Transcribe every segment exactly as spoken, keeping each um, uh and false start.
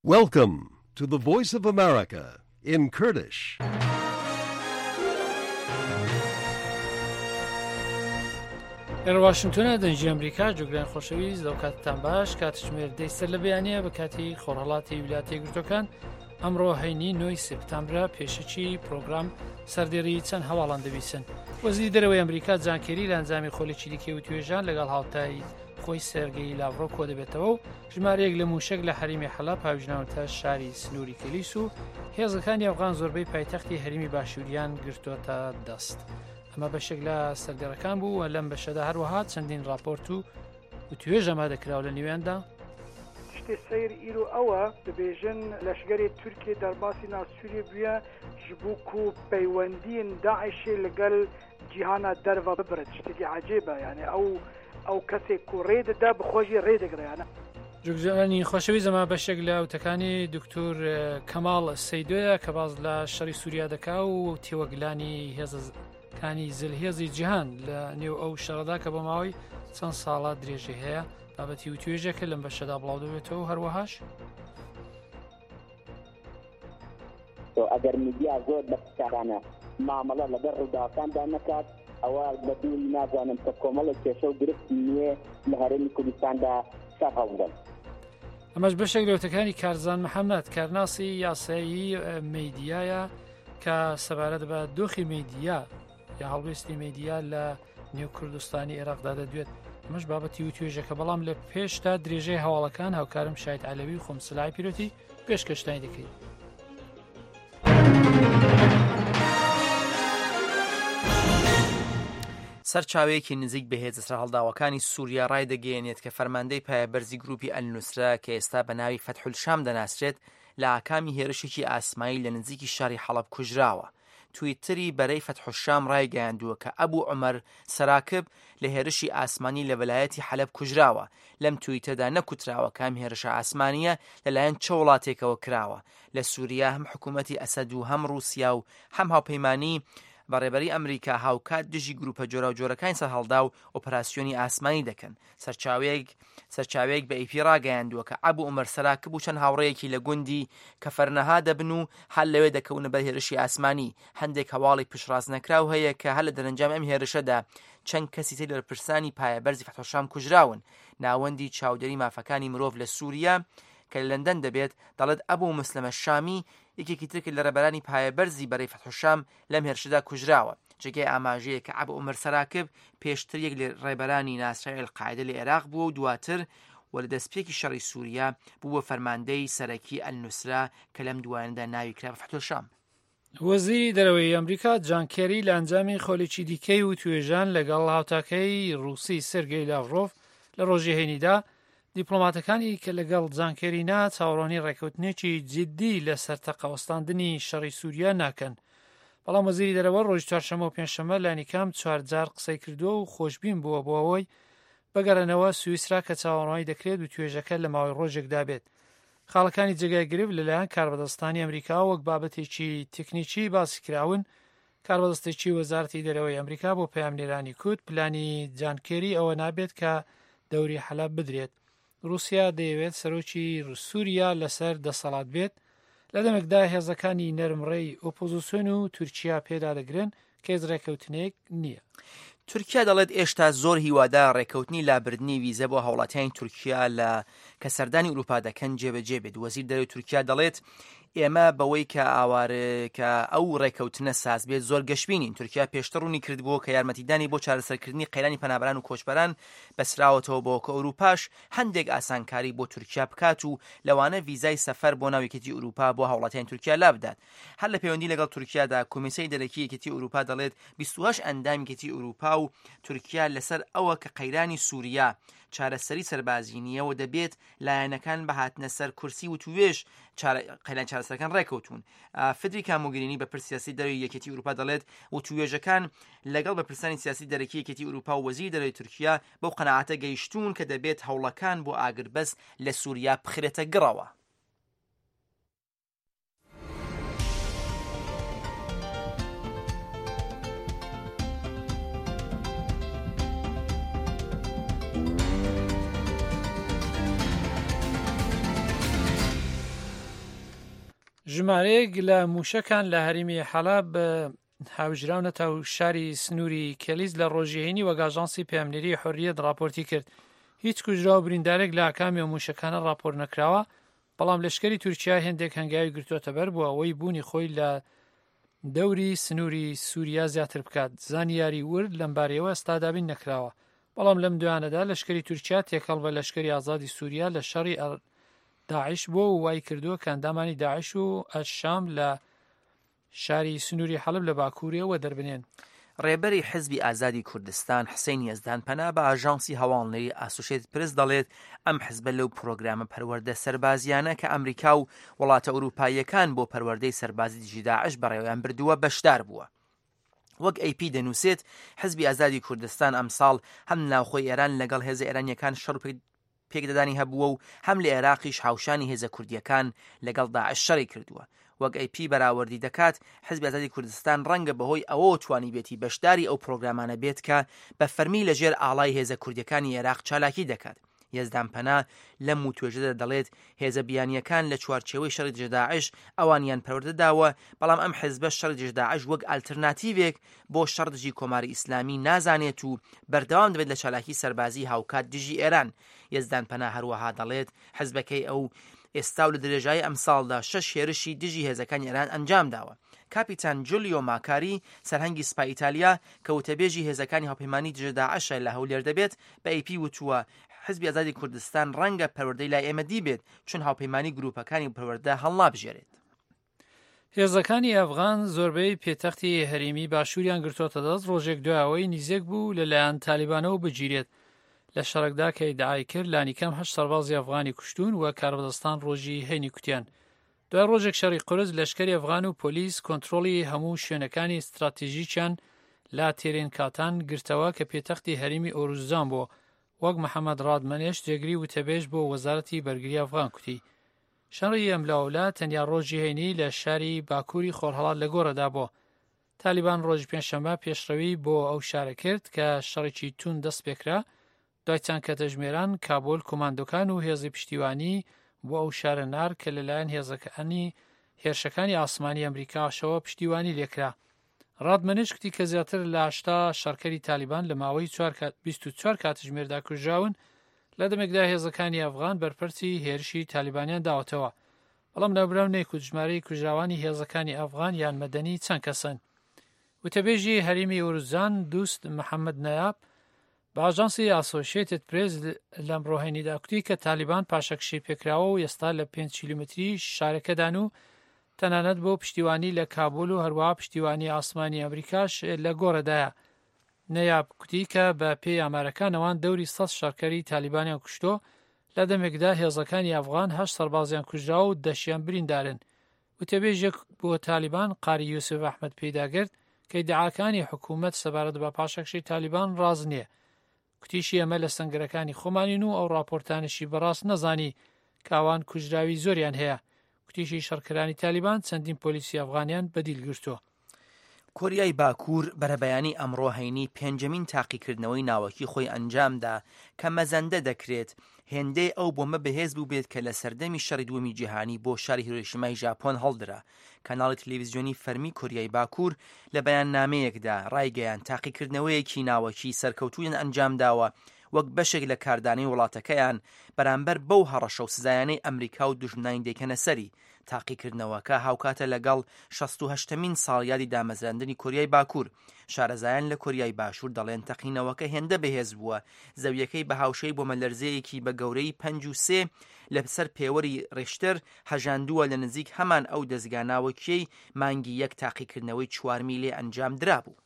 Welcome to the Voice of America in Kurdish. لە واشنگتۆنە دەنجی ئەمریکا جوگران خۆشەویست لەو کاتتان باش کاتژمێر دەیسەر لە بەیانەیە بە کاتی خۆڕەڵاتی ویلایەتە یەکگرتووەکان ئەمڕۆ هەینی نۆی سپتامبرە پێشەچی پرۆگرام سەردێڕی چەند هەواڵان دەبیسن. وەزیری دەرەوەی ئەمریکا جانکێری لە ئەنجامی خۆلێکی دیکەی و توێژان لەگەڵ هاوتایی خۆی سێرگەی لاڤڕۆ کۆ دەبێتەوە و ژمارەیەک لە موشک لە حەریمی حەلەب هاوژناوتە شاری سنووری کلیس و هێزەکانی ئەفغان زۆربەی پایتەختی هەرمی باشووریان گرتووەتە دەست. ئەمە بەشێک لە سەردێڕەکان بوو و لەم بەشەدا هەروەها چەندین راپۆرت و توێژ ئامادەکراوە لە نێویاندا. شتێ سەیر ئیر و ئەوە دەبێژن لەشگەری تورکیە دەرباسی ناسووریە بووە ji bo ku peywendiyên Daişê li gel cîhana derve bibire tiştekî ecêb e yani ew ew kesê ku rê dide bi xwe jî rê digire yani. جوگجانی خۆشەویست ئەمە بەشێک لە وتەکانی دکتۆر کەماڵ سەیدۆیە کە باز لە شەڕی سووریا دەکا و تێوەگلانی هێزەکانی زلهێزی جیهان لە نێو ئەو شەڕەدا کە بە ماوەی چەند ساڵە درێژەی هەیە بابەتی و توێژێکە لەم بەشەدا بڵاو دەبێتەوە و هەروەهاش ئەگەر میدیا زۆر بەکارانە مامەڵە لەگەڵ ڕووداوەکاندا نەکات ئەوە بەدوو نازانم کە کۆمەڵی کێشە و گرفت نییە لە هەرێمی کوردستاندا سەر هەڵدەن. ئەمەش بەشێک لە وتەکانی کارزان محەممەد کارناسی یاسایی میدیایە کە سەبارەت بە دۆخی میدیا یا هەڵوێستی میدیا لە نێو کوردستانی عێراقدا دەدوێت. ئەمەش بابەتی و توێژەکە بەڵام لە پێشتا درێژەی هەواڵەکان هاوکارم شایت عەلەوی و خۆمسلای پیرۆتی پێشکەشتانی دەکەیت. سەرچاوەیەکی نزیک بەهێز ئەسرا هەڵداوەکانی سووریا ڕای دەگەیەنێت کە فەرماندەی پایەبەرزی گروپی ئەل-نوسرا کە ئێستا بە ناوی فەتحولشام دەناسرێت لە ئاکامی هێرشێکی ئاسمایی لە نزیکی شاری حەڵەب کوژراوە. تویتری بەرەی فەتحولشام ڕایگەیاندووە کە ئەبوو عومەر سەراکب لە هێرشی ئاسمانی لە وەلایەتی حەلەب کوژراوە. لەم تویتەدا نەکوتراوە کام هێرشە ئاسمانیە لەلایەن چ وڵاتێکەوە کراوە. لە سووریا هەم حکوومەتی ئەسەد و هەم رووسیا و هەم هاوپەیمانی بەڕێبەری ئەمریکا هاوکات دژی گروپە جۆرە و جۆرەکانی سەرهەڵدا و ئۆپەراسیۆنی ئاسمانی دەکەن. سەرچاوەیەک سەرچاوەیەک بە ئیپی ڕاگەیاندووە کە ئەبوو عومەر سەراکب و چەند هاوڕێیەکی لە گوندی کە فەرنەها دەبن و هەل لەوێ دەکەونە بە هێرشی ئاسمانی. هەندێک هەواڵی پشتڕاست نەکراو هەیە کە هەل لە دەرەنجام ئەم هێرشەدا چەند کەسی تر لە پرسانی پایەبەرزی فەتحولشام کوژراون. ناوەندی چاودێری مافەکانی مرۆڤ لە سووریا کە لە لەندەن دەبێت دەڵێت ئەبوو مسلمە شامی یەکێکی ترکرد لە ڕێبەرانی پایەبەرزی بەرەی فەتحولشام لەم هێرشەدا کوژراوە. جێگەی ئاماژەیە کە ئەبوو عومەر سەراکب پێشتر یەک لە ڕێبەرانی ناسرای ئەل-قاعیدە لە عێراق بووە و دواتر وە لە دەستپێکی شەڕی سووریا بووە فەرماندەی سەرەکی ئەل-نوسرا کە لەم دوایانەدا ناوی کرا بە فەتحولشام. وەزیری دەرەوەی ئەمریکا جانکێری لە ئەنجامی خۆلێکی دیکەی و توێژان لەگەڵ هاوتاکەی رووسی سێرگەی لاڤڕۆڤ لە ڕۆژی هەینیدا دیپلۆماتەکانی کە لەگەڵ جانکێرینا چاوەڕوانی ڕێکەوتنێکی جدی لە سەرتەقەوەستاندنی شەڕی سووریا ناکەن. بەڵام وەزیری دەرەوە ڕۆژی چوارشەممە و پێنجشەممە لانیکام چوار جار قسەی کردووە و خۆشببین بووە بۆ ئەوەی بەگەڕێنەوە سوئیسرا کە چاوەڕوانی دەکرێت و توێژەکە لە ماوەی ڕۆژێکدا بێت. خاڵەکانی جێگای گرفت لەلایەن کاربەدەستانی ئەمریکا وەک بابەتێکی تکنیکی باسی کراون. کاربەدەستێکی وەزارەتی دەرەوەی ئەمریکا بۆ پەیامنێرانی کورد پلانی جانکێری ئەوە نابێت کە دەوری حەلەب بدرێت. رووسیا دەیەوێت سەرۆکی سووریا لەسەر دەسەڵات بێت. لە دەمێکدا هێزەکانی نەرمڕێی ئۆپۆزیسیۆن و تورکیا پێدا دەگرن کە هێز ڕێکەوتنێک نییە. تورکیا دەڵێت ئێشتا زۆر هیوادار ڕێکەوتنی لابردنی ویزە بۆ هاوڵاتیانی تورکیا لە کە سەردانی ئوروپا دەکەن جێبەجێ بێت. وەزیر دەرەوەی تورکیا دەڵێت ئێمە بەوەی کە ئاوارەکە ئەو ڕێکەوتنە ساز بێت زۆر گەشببینین. تورکیا پێشتر ڕوونی کردبووە کە یارمەتیدانی بۆ چارەسەرکردنی قەیرانی پەنابەران و کۆچبەران بەسراوەتەوە بۆ کە ئەوروپاش هەندێک ئاسانکاری بۆ تورکیا بکات و لەوانە ویزای سەفەر بۆ ناو یەکێتی ئوروپا بۆ هاوڵاتیانی تورکیا لابدات. هەر لە پەیوەندی لەگەڵ تورکیادا کۆمیسیۆنی دەرەکی یەکێتی ئوروپا دەڵێت بیست و هەشت ئەندامی یەکێتی ئوروپا و تورکیا لەسەر ئەوە کە قەیرانی سووریا چارەسەری سەربازی نییەوە دەبێت لایەنەکان بەهاتنە سەر کورسی و توێژ قەیران چارەسەرەکان ڕێکەوتون. فدریکا موگرینی بەپرسی سیاسی دەرەوەی یەکێتی ئوروپا دەڵێت و توێژەکان لەگەڵ بەپرسانی سیاسی دەرەکی یەکێتی ئوروپا و وەزیری دەرەوەی تورکیا بەو قەناعەتە گەیشتوون کە دەبێت هەوڵەکان بۆ ئاگربەس لە سووریا بخرێتە گڕەوە. ژمارەیەک لە موشەکان لە هەرێمی حەلب هاوژراونەتە و شاری سنووری کەلیز لە ڕۆژێنی وەگاژانسی پەیامنێری حۆریەت راپۆرتی کرد. هیچ کوژرا و بریندارێک لە ئاکامی و موشەکانە راپۆر نەکراوە، بەڵام لەشکری تورکیا هێندێک هەنگاوی گرتوۆتە بەر بووە ئەوەی بوونی خۆی لە دەوری سنووری سووریا زیاتر بکات. زانیاری ورد لەمبارەوە ئێستادابین نەکراوە، بەڵام لەم دوانەدا لەشکری تورکیا تێکەڵ بە لەشکری ئازادی سووریا لە شەڕی داعش بۆ و وای کردووە کە ئەندامانی داعش و ئەشام لە شاری سنووری حەلب لە باکوورەوە دەربنێن. ڕێبەری حزبی ئازادی کوردستان حسین یەزدان پەنا بە ئاژانسی هەواڵنەری ئاسوشێتد پرس دەڵێت ئەم حزبە لەو پرۆگرامە پەروەردە سەربازیانە کە ئەمریکا و وڵاتە ئەوروپاییەکان بۆ پەروەردەی سەربازی دژی داعش بەڕێوەیان بردووە بەشدار بووە. وەک ئەی پی دەنووسێت حزبی ئازادی کوردستان ئەمساڵ هەم ناوخۆی ئێران لەگەڵ هێزە ئێرانیەکان شەڕ پێکدەدانی هەبووە و هەم لە عێراقیش هاوشانی هێزە کوردیەکان لەگەڵ داعش شەڕی کردووە. وەک ئەی پی بەراوردی دەکات حزبی ئازادی کوردستان ڕەنگە بەهۆی ئەوە توانی بێتی بەشداری ئەو پرۆگرامانە بێت کە بە فەرمی لەژێر ئاڵای هێزە کوردیەکانی عێراق چالاکی دەکات. یەزدان پەنا لەم و توێژەدا دەڵێت هێزە بیانیەکان لە چوارچێوەی شەڕی دژە داعش ئەوانیان پەروەردەداوە، بەڵام ئەم حزبە شەڕی دژە داعش وەک ئالترناتیڤێک بۆ شەڕ دژی کۆماری ئیسلامی نازانێت و بەردەوام دەبێت لە چالاکی سەربازی هاوکات دژی ئێران. یەزدان پەنا هەروەها دەڵێت حزبەکەی ئەو ئێستا و لە درێژایی ئەم ساڵدا شەش هێرشی دژی هێزەکانی ئێران ئەنجام داوە. کاپیتان جولیۆ ماکاری سەرهەنگی سوپای ئیتالیا کە وتەبێژی هێزەکانی هاوپەیمانی دژە داعشە لە هەولێر دەبێت بە ئەی پی وتووە حزبی ئازادی کوردستان ڕەنگە پەروەردەی لای ئێمە دیبێت چون هاوپەیمانی گروپەکانی پەروەردە هەڵنا بژێرێت. هێزەکانی ئەفغان زۆربەی پێتەختی هەرێمی باشووریان گرتوۆتە دەست ڕۆژێک دوایەوەی نزیک بوو لەلایەن تالیبانەوە بگیرێت. لە شەڕێکدا کە ئیدعای کرد لانیکەم هەشت سەربازی ئەفغانی کوشتون و کاربەدەستان ڕۆژی هەینی کوتیان. دوای ڕۆژێک شەڕی قورس لەشکری ئەفغان و پۆلیس کۆنتڕۆڵی هەموو شوێنەکانی استراتیژیکیان لا تێرێن کاتان گرتەوە کە پێتەختی هەرێمی ئۆروزان بوو. وەک محەممەد ڕادمەنێش جێگری وتەبێژ بۆ وەزارەتی بەرگری ئەفغان کوتی. شەڕی ئەملاولا تەنیا ڕۆژی هەینی لە شاری باکووری خۆرهەڵات لە گۆڕەدا بوو. تالیبان ڕۆژی پێنجشەممە پێشڕەوی بۆ ئەو شارە کرد کە شەڕێکی تون دەست پێکرا، دوای چەند کەتەژمێران کابۆل کۆماندۆکان و هێزی پشتیوانی بۆ ئەو شارە نار کە لەلایەن هێزەکانی هێرشەکانی ئاسمانی ئەمریکاشەوە پشتیوانی لێکرا. ڕادمەنش کتی کە زیاتر لە هەشتا شەڕکەری تالیبان لە ماوەی بیست و چوار کاتژمێردا کوژراون، لە دەمێکدا هێزەکانی ئەفغان بەرپەرچی هێرشی تالیبانیان داوەتەوە، بەڵام نەبراو نەیکوت ژمارەی کوژراوانی هێزەکانی ئەفغان یان مەدەنی چەند کەسن. وتەبێژی هەرێمی ئۆروزان دووست محەممەد نایاب بە ئاژانسی ئاسۆشیێتد پرێس لەم ڕۆهێنیدا کوتی کە تالیبان پاشەکشی پێکراوە و ئێستا لە پێنج کیلومتری شارەکەدان و تەنانەت بۆ پشتیوانی لە کابۆل و هەروەها پشتیوانی ئاسمانی ئەمریکاش لە گۆڕەدایە. نەیاب کوتی کە بە پێی ئامارەکانەوان دەوری سەد شەڕکەری تالیبانیان کوشتۆ، لە دەمێکدا هێزەکانی ئەفغان هەشت سەربازیان کوژراوە و دەشیان بریندارن. وتەبێژێک بۆ تالیبان قاری یوسف ئەحمەد پەیداگرت کە ئیدعاکانی حکوومەت سەبارەت بە پاشەکشی تالیبان ڕاز نییە. کوتیشی ئەمە لە سنگەرەکانی خۆمانین و ئەو راپۆرتانشی بەڕاست نەزانی کاوان کوژراوی زۆریان هەیە. کوتیشی شەڕکەرانی تالیبان چەندین پۆلیسی ئەفغانیان بەدیل گرتووە. کۆریای باکوور بەرەبەیانی ئەمڕۆ هەینی پێنجەمین تاقیکردنەوەی ناوەکی خۆی ئەنجامدا کە مەزەندە دەکرێت هێندەی ئەو بۆمە بەهێز بوو بێت کە لە سەردەمی شەڕی دووەمی جیهانی بۆ شاری هیرۆشیمای ژاپۆن هەڵدرا. کاناڵی تەلەڤیزیۆنی فەرمی کۆریای باکوور لە بەیاننامەیەکدا ڕایگەیان تاقیکردنەوەیەکی ناوەکی سەرکەوتوویان ئەنجامداوە وەک بەشێک لە کاردانەی وڵاتەکەیان بەرامبەر بەو هەڕەشە و سزایانەی ئەمریکا و دوژمنانی دەکەنە سەری. تاقیکردنەوەکە هاوکاتە لەگەڵ شەست و هەشتمین ساڵیادی دامەزراندنی کۆریای باکوور. شارەزایان لە کۆریای باشوور دەڵێن تەقینەوەکە هێندە بەهێز بووە، زەویەکەی بە هاوشەی بۆ مەلەرزەیەکی بە گەورەی پەنج و سێ لەسەر پێوەری ڕێشتر هەژاندووە لە نزیک هەمان ئەو دەستگاناوەکیەی مانگی یەک تاقیکردنەوەی چوار میلێ ئەنجام درابوو.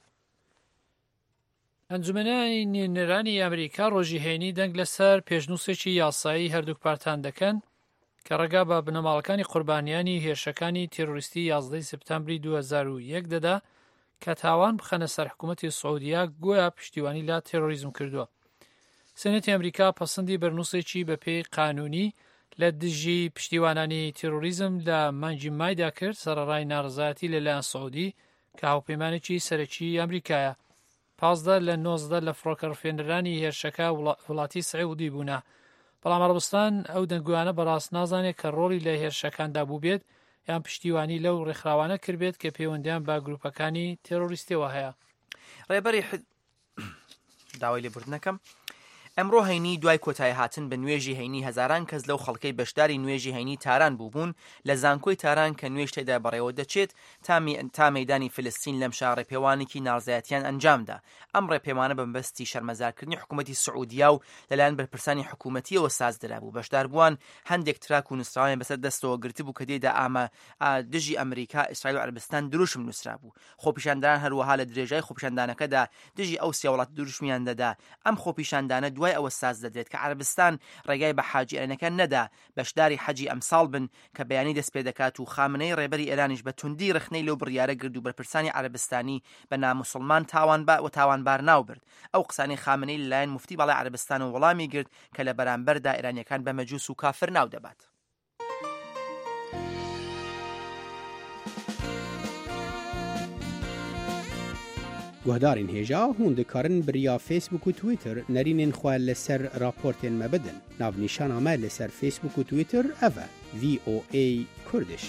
ئەنجومەنای نێرانی ئەمریکا ڕۆژی هەینی دەنگ لەسەر پێشنووسێکی یاسایی هەردووک پارتان دەکەن کە ڕێگا بە بنەماڵەکانی قوربانیانی هێرشەکانی تێرۆریستی یازدەی سپتامبری دوو هەزار و یەک دەدا کە تاوان بخەنە سەر حکوومەتی سعودیا گویا پشتیوانی لا تێرۆریزم کردووە. سێنێتی ئەمریکا پەسەندی بەرنووسێکی بە پێی قانونی لە دژی پشتیوانانی تێرۆریزم لە مانگی مایدا کرد سەرەڕای ناڕزایەتی لەلایەن سعودی کە هاوپەیمانێکی سەرەکی ئەمریکایە. پازدە لە نۆزدە لە فڕۆکەڕفێنەرانی هێرشەکە وڵاتی سعودی بوونە، بەڵام عەرەبستان ئەو دەنگویانە بەڕاست نازانێت کە ڕۆڵی لە هێرشەکاندا بوو بێت یان پشتیوانی لەو ڕێکخراوانە کردبێت کە پەیوەندیان با گروپەکانی تێرۆریستیەوە هەیە. ڕێبەری داوای لێبوردنەکەم ئەمڕۆ هەینی دوای کۆتایی هاتن بە نوێژی هەینی هەزاران کەس لەو خەڵکەی بەشداری نوێژی هەینی تاران بووبوون لە زانکۆی تاران کە نوێژ تێدا بەڕێوە دەچێت تا مەیدانی فلستین لەم شارە پێوانێکی ناڕزایەتیان ئەنجامدا. ئەم ڕێپێوانە بەمبەستی شەرمەزارکردنی حکوومەتی سعودیا و لەلایەن بەرپرسانی حکوومەتیەوە سازدرا بوو. بەشدار بووان هەندێک تراک و نووسراویان بەسەر دەستەوە گرتی بوو کە دێدا ئامە دژی ئەمریکا، ئیسرائیل و عەربستان دروشم نووسرا بوو. خۆپیشاندان هەروەها لە درێژای خۆپیشاندانەکەدا دژی ئەو سێ وڵات دروشمیان دەدا. ئەم خۆپیشاندانە دوای ئەوە ساز دەدرێت کە عەربستان ڕێگای بە حاجی ئەرێنەکە نەدا بەشداری حەجی ئەمساڵ بن کە بەیانی دەست پێ دەکات و خامنەی ڕێبەری ئێرانیش بە توندی رخنەی لەو بڕیارە گرد و بەرپرسانی عەربستانی بە ناموسڵمان تاوان با و تاوانبار ناوبرد. ئەو قسانی خامنەی لەلایەن مفتی بەڵای عەربستان و وەڵامی گرت کە لە بەرامبەردا ئێرانیەکان بە مەجووس و کافر ناو دەبات. گوهدارین هێژا هون دەکارن بریا فیسبوک و تویتر نەرینên xwe li ser raportên me bidin. Navnîşana me li ser Facebook û Twitter ev e V O A Kurdish.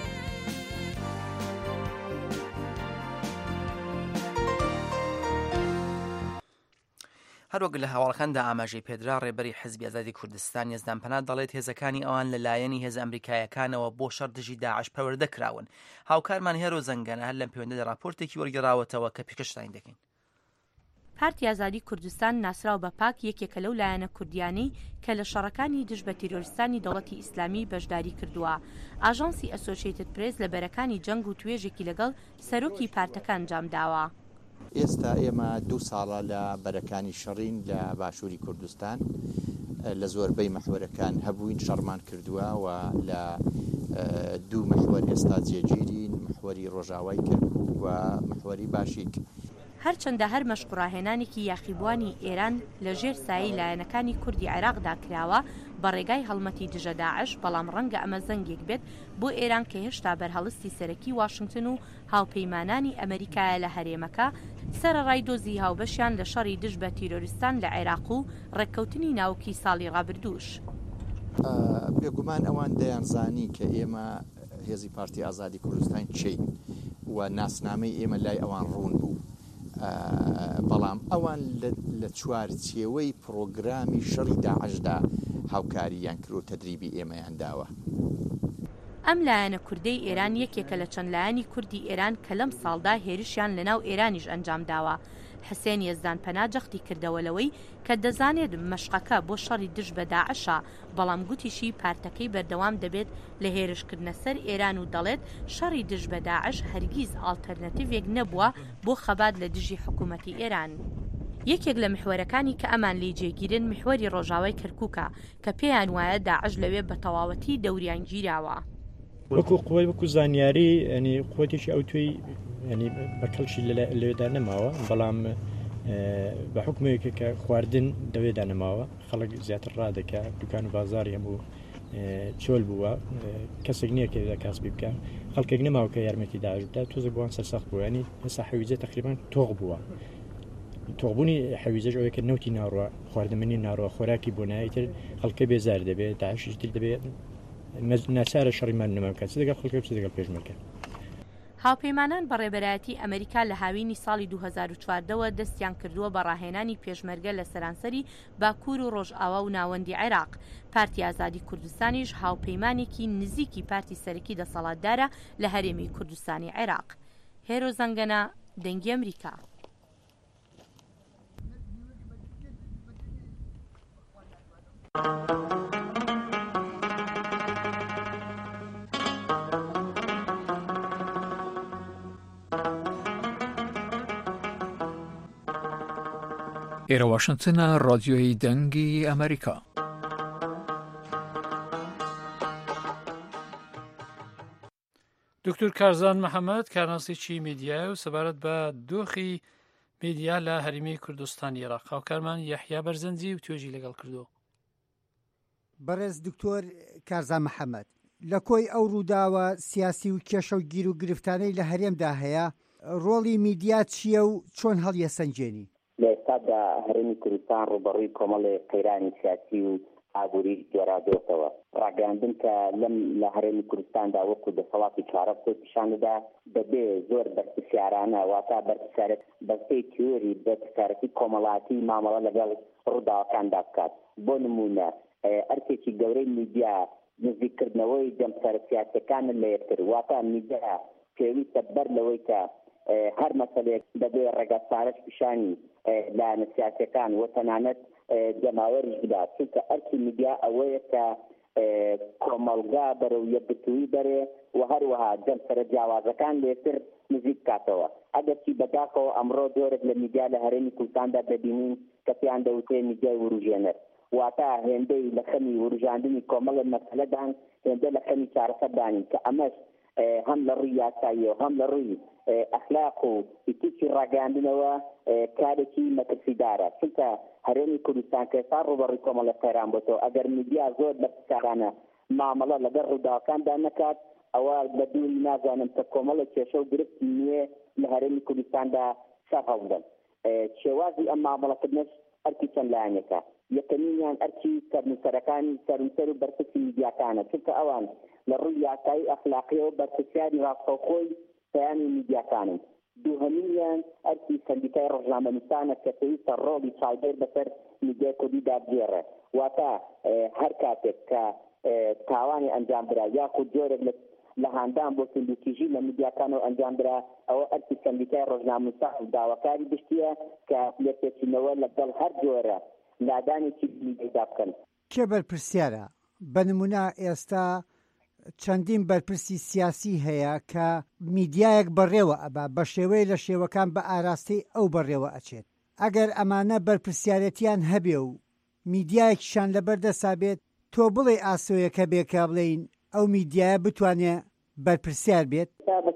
هەروەک لە هەواڵەکاندا ئاماژەی پێدرا ڕێبەری حیزبی ئازادی کوردستان یەزدان پەنات دەڵێت هێزەکانی ئەوان لەلایەنی هێز ئەمریکایەکانەوە بۆ شەڕ دژی داعش پەروەردە کراون. هاوکارمان هێرۆ زەنگەنە هەر لەم پەیوەندیدا راپۆرتێکی وەرگێڕاوەتەوە کە پێشکەشتان دەکەین. پارتی ئازادی کوردستان ناسراو بە پاک یەکێکە لەو لایەنە کوردیانەی کە لە شەڕەکانی دژ بە تیرۆریستانی دەوڵەتی ئیسلامی بەشداری کردووە. ئاژانسی ئەسۆشیێتد پرێس لە بەرەکانی جەنگ و توێژێکی لەگەڵ سەرۆکی پارتەکە ئەنجام داوە. ئێستا ئێمە دوو ساڵە لە بەرەکانی شەڕین لە باشووری کوردستان لە زۆربەی مەحوەرەکان هەبووین شەڕمان کردووە و لە دوو مەحوەر ئێستا جێگیرین، مەحوەری ڕۆژاوای کەرکووک و مەحوەری باشیک. هەرچەندە هەر مەشقڕاهێنانێکی یاخیبوانی ئێران لە ژێر سایەی لایەنەکانی کوردی عێراقدا کراوە بە ڕێگای هەڵمەتی دژە داعش، بەڵام ڕەنگە ئەمە زەنگێک بێت بۆ ئێران کە هێشتا بەرهەڵستی سەرەکی واشنگتن و هاوپەیمانانی ئەمریکایە لە هەرێمەکە سەرەڕای دۆزی هاوبەشیان لە شەڕی دژ بە تیرۆریستان لە عێراق و ڕێککەوتنی ناوکی ساڵی ڕابردووش. بێگومان ئەوان دەیانزانی کە ئێمە هێزی پارتی ئازادی کوردستان چین و ناسنامەی ئێمە لای ئەوان ڕوون بوو. بەڵام ئەوان لە چوارچێوەی پرۆگرامی شەڕی داعشدا هاوکاریان کرد و تەدریبی ئێمەیان داوە. ئەم لایەنە کوردەی ئێران یەکێکە لە چەند لایەنی کوردی ئێران کە لەم ساڵدا هێرشیان لەناو ئێرانیش ئەنجام داوە. حسێن یەزدان پەنا جەختی کردەوەلەوەی کە دەزانێت مەشقەکە بۆ شەڕی دژ بە داعشە، بەڵام گوتیشی پارتەکەی بەردەوام دەبێت لە هێرشکردنە سەر ئێران و دەڵێت شەڕی دژ بە داعش هەرگیز ئالتەرنەتیڤێک نەبووە بۆ خەبات لە دژی حکوومەتی ئێران. یەکێک لە محوەرەکانی کە ئەمان لی جێگیرن محوەری ڕۆژاوای کەرکووکە کە پێیان وایە داعش لەوێ بە تەواوەتی دەوریان گیراوە. وەکو قوی وەکو زانیاری ینی قوتێکی ئەو توی ینی بەکەڵشی لەوێدا نەماوە، بەڵام بە حکومێکە کە خواردن دەوێدا نەماوە، خەڵک زیاتر ڕادەکە، دوکان و بازاری هەموو چۆل بووە، کەسێک نییە کە کاسبی بکە، خەڵکێک نەماوە کە یارمەتی داعش بدا، تۆزە بووان سەرسەخت بوو، ینی ئێستا حەویجە تەقریبان تۆغ بووە. تۆغبوونی حەویجەش ئەوەیە کە نەوتی ناڕوە، خواردنمەنی ناڕوە، خۆراکی بۆ نایتر خەڵکە بێزار دەبێت، داعشیش تر دەبێت ناچارە شەڕیمان نەماکات، چ دەگەڵ خەڵکە چ دەگەڵ پێشمەرکە. هاوپەیمانان بە ڕێبەرایەتی ئەمریکا لە هاوینی ساڵی دوو هەزار و چواردەوە دەستیان کردووە بە ڕاهێنانی پێشمەرگە لە سەرانسەری باکوور و ڕۆژئاوا و ناوەندی عێراق. پارتی ئازادی کوردستانیش هاوپەیمانێکی نزیکی پارتی سەرەکی دەسەڵاتدارە لە هەرێمی کوردستانی عێراق. هێرۆ زەنگەنە، دەنگی ئەمریکا. ئێرە واشنگتنە، ڕادیۆی دەنگی ئەمریکا. دکتور کارزان محەممەد کارناسێکی میدیایە و سەبارەت بە دۆخی میدیا لە هەرێمی کوردستانی عێراق. هاوکارمان یەحیا بەرزەنجی و توێژی لەگەڵ کردو. بەڕێز دکتۆر کارزان محەممەد، لە کۆی ئەو ڕووداوە سیاسی و کێشە و گیر و گرفتانەی لە هەرێمدا هەیە، ڕۆڵی میدیا چییە و چۆن هەڵیە سەنجێنی؟ لە ئێستادا هەرێمی کوردستان ڕوبەڕووی کۆمەڵی قەیرانی سیاسی و ئابووری جۆرادۆتەوە ڕاگەاندن کە لەم لە هەرێمی کوردستاندا وەکو دەسەڵاتی چارە پیشاندا دەبێ زۆر بەرپرسیارانە واتە بەرپرسیارەت بەستەی تیۆری بەرپرسیارەتی کۆمەڵاتی مامەڵە لەگەڵ ڕووداوەکاندا بکات. بۆ نمونە ئەرکێکی گەورەی میدیا نزیککردنەوەی جەمسەرە سیاسەکان لە یەکتر واتە میدیا پێویستە بەر لەوەی کە هەر مەسەلێک دەبێ ڕێگە چارەش پیشانی لایەنە سیاسەکان و تەنانەت جەماوەریش بدات چونکە ئەرکی میدیا ئەوەیە کە کۆمەڵگا بەرەو یەکگرتووی بەرێ و هەروەها جەمسەرە جیاوازەکان لێتر نزیک بکاتەوە. ئەگەرچی بەداخەوە ئەمڕۆ جۆرێک لە میدیا لە هەرێمی کوردستاندا دەبینین کە پێیان دەوترێ میدیای وروژێنەر واتە هێندەی لە خەمی وروژاندنی کۆمەڵە مەسەلەدان هێندە لە خەمی چارەسەردانین کە ئەمەش هەم لە ڕووی یاساییەوە هەم لە ڕووی ئەخلاق و ئیتیکی ڕاگەاندنەوە کارێکی مەترسیدارە چونکە هەرێمی کوردستان کە ئێستا ڕوبەڕووی کۆمەڵە قەیران بۆتەوە ئەگەر میدیا زۆر بەرپرسیارانە مامەڵە لەگەڵ ڕووداوەکاندا نەکات ئەوە بە دووری نازانم کە کۆمەڵە کێشە و گرفت نییە لە هەرێمی کوردستاندا سەر هەڵدەن. شێوازی ئەم مامەڵەکردنەش ئەرکی چەند لایەنێکە. یەکەمینیان ئەرکی سەرنووسەرەکانی سەرنووسەر و بەرپرسی میدیاکانە چونکە ئەوان لە ڕووی یاسایی ئەخلاقیەوە بەرپرسیاری ڕاستەوخۆی پەیامی میدیاکانن. دووهەمینیان ئەرکی سەندیکای ڕۆژنامەنووسانە کە پێویستە ڕۆڵی چاودێر بەسەر میدیای کوردیدا بگێڕێ واتە هەر کاتێک کە تاوانی ئەنجام برا یاخود جۆرێک لە هاندان بۆ سندوتیژی لە میدیاکانەوە ئەنجام برا ئەوە ئەرکی سەندیکای ڕۆژنامەنووسان داواکاری گشتیە کە لێپێچینەوە لەگەڵ هەر جۆرە لادانێکی میدیادا بکەن. کێ بەرپرسیارە؟ بە نمونە ئێستا چەندین بەرپرسی سیاسی هەیە کە میدیایەک بەڕێوە ئەبا بە شێوەیە لە شێوەکان بە ئاراستەی ئەو بەڕێوە ئەچێت. ئەگەر ئەمانە بەرپرسیارەتیان هەبێ و میدیایەکیشان لەبەردەسا بێت تۆ بڵێ ئاسۆیەکە بێکە بڵێین ئەو میدیایە بتوانێت بەرپرسیار بێت.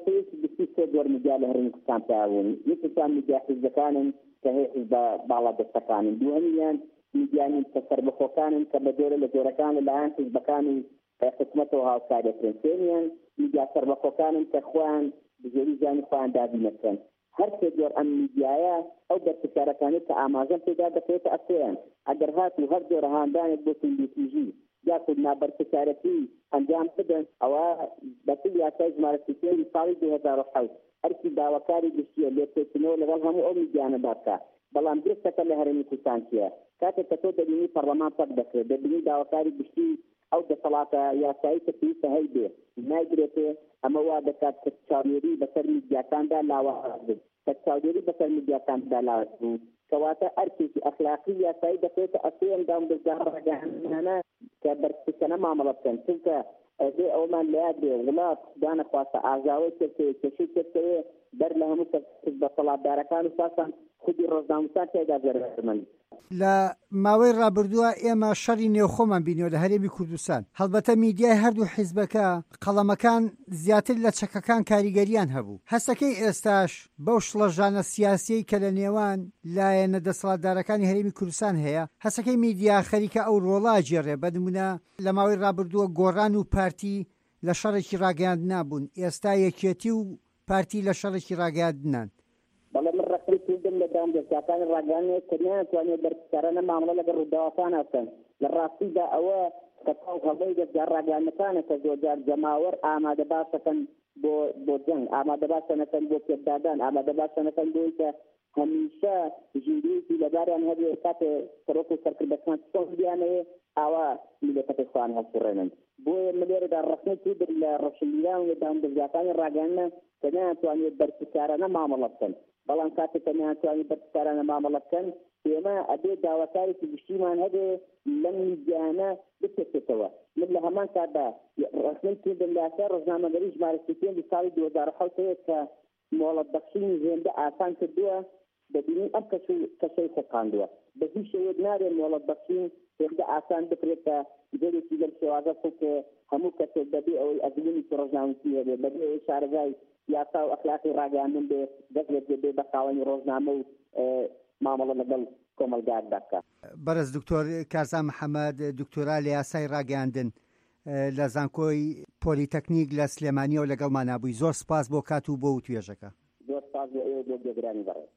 زۆر میدیا لە هەرێمی کوردستان پیاون یەکێکیان میدیا حیزبەکانن کە هەیە حیزبە باڵا دەستەکانن دووهەمیان میدیانی سەربەخۆکانن کە بە جۆرە لە جۆرەکان لەلایەن حیزبەکان و خدمەتەوە هاوکاریەکرێن سێمیان میدیا سەربەخۆکانن کە خۆیان بژێری زانی خۆیان دابینەکەن. هەر سێ جۆر ئەم میدیایە ئەو بەرپرسیارەکانی کە ئاماژەم پێدا دەکرێتە ئەسێیان ئەگەر هات و هەر جۆرە هاندانێک بۆ سندوتیژی یاخود نابەرپرسیارەتی ئەنجام بدەن ئەوە بەپێی یاسای ژمارە سێی ساڵی دوو هەزار و حەوت ئەرکی داواکاری گشتیە لێپێچینەوە لەگەڵ هەموو ئەو میدیانەدا بکات. بەڵام درستەکە لە هەرێمی کوردستان چییە؟ کاتێک کە تۆ دەبینی پەرلەمان سەر دەکرێت دەبینی داواکاری گشتی ئەو دەسەڵاتە یاسایی کە پێویستە هەیبێ ناگرێتێ ئەمە وا دەکات کە چاودێری بەسەر میدیاکاندا لاواز بێت کە چاودێری بەسەر میدیاکاندا لاواز بوو کەواتە ئەرکێکی ئەخلاقی یاسایی دەکرێتە ئەسێ ئەندام بەزار ڕاگەاندنانە کە بەرپرسیارانە مامەڵە بکەن چونکە ئەبێ ئەومان لە یاد بێ وڵات دانەخواستە ئاژاوەی کردەوە کێشەی کردەوە بەر لە هەموو بەسەڵاتدارەکان و ساسان خودی ڕۆژنامەنووسان تێدا جەرمەند. لە ماوەی ڕابردووە ئێمە شەڕی نێوخۆمان بینیوە لە هەرێمی کوردستان. هەڵبەتە میدیای هەردوو حیزبەکە قەڵەمەکان زیاتر لە چەکەکان کاریگەریان هەبوو. هەستەکەی ئێستاش بەو شڵەژانە سیاسیی کە لە نێوان لایەنە دەسەڵاتدارەکانی هەرێمی کوردستان هەیە هەستەکەی میدیا خەریکە ئەو ڕۆڵا جێڕێ بە نمونە لە ماوەی ڕابردووە گۆڕان و پارتی لە شەڕێکی ڕاگەاندنا بوون ئێستا یەکێتی و پارتی لە شەڕێکی ڕاگەاندنان. بەڵام من ڕقی کردم لە دام دەستگاکانی ڕاگەاندنێک کە ناتوانێت بەرپرسیارانە مامەڵە لەگەڵ ڕووداوەکان هەستن. لە ڕاستیدا ئەوە کە تاو هەڵەی دەستگا ڕاگەاندنەکانە کە زۆرجار جەماوەر ئامادە باشەکەن بۆ بۆ جەنگ ئامادە باشەنەکەن بۆ پێدادان ئامادە باشەنەکەن بۆی کە هەمیشە ژیرێکی لەباریان هەبێ کاتێ سەرۆک و سەرکردەکان چۆن بیانەوێ ئاوا میلەتەکەی خۆیان هەڵسوڕێنن. بۆیە لێرەدا ڕخنەی تر لە ڕەشنگیران و لە دام دەستگاکانی ڕاگەاندنە کە ناتوانێت بەرپرسیارانە مامەڵە بکەن. بەڵام کاتێک کە ناتوانێت بەرپرسیارانە مامەڵە بکەن ئێمە ئەبێ داواکارێکی گشتیمان هەبێ لەم میدیانە بکرێتەوە. من لە هەمان کاتدا ڕخنەی کردم لە یاسای ڕۆژنامەگەری ژمارە سێ ساڵی دوو هەزار و حەوت کە مۆڵەت بەخشینی هێندە ئاسان کردووە دەبینین ئەم کەسەی خۆقاندووە بە هیچ شێوەیەک نابێت مۆڵەت بەخشین هێندە ئاسان بکرێت کە جێرێکی لەم شێوازە کە هەموو کەسێک بەبێ ئەوەی ئەزمونی ڕۆژنامەنووسی هەبێ بەبێ ئەوەی شارەزای یاسا و ئەخلاقی ڕاگەاندن بێ دەستێت بێ بە خاوەنی ڕۆژنامە و مامەڵە لەگەڵ کۆمەلگاکدا بکات. بەرز دکتۆر کارزان محەممەد دکتۆرا لە یاسای ڕاگەاندن لە زانکۆی پۆلیتەکنیک لە سلێمانیەوە لەگەڵمان نابووی. زۆر سپاس بۆ کات و بۆ و توێژەکە. زۆر سپاس بۆ ئێوە بۆ گوێگرانی بەڕێز.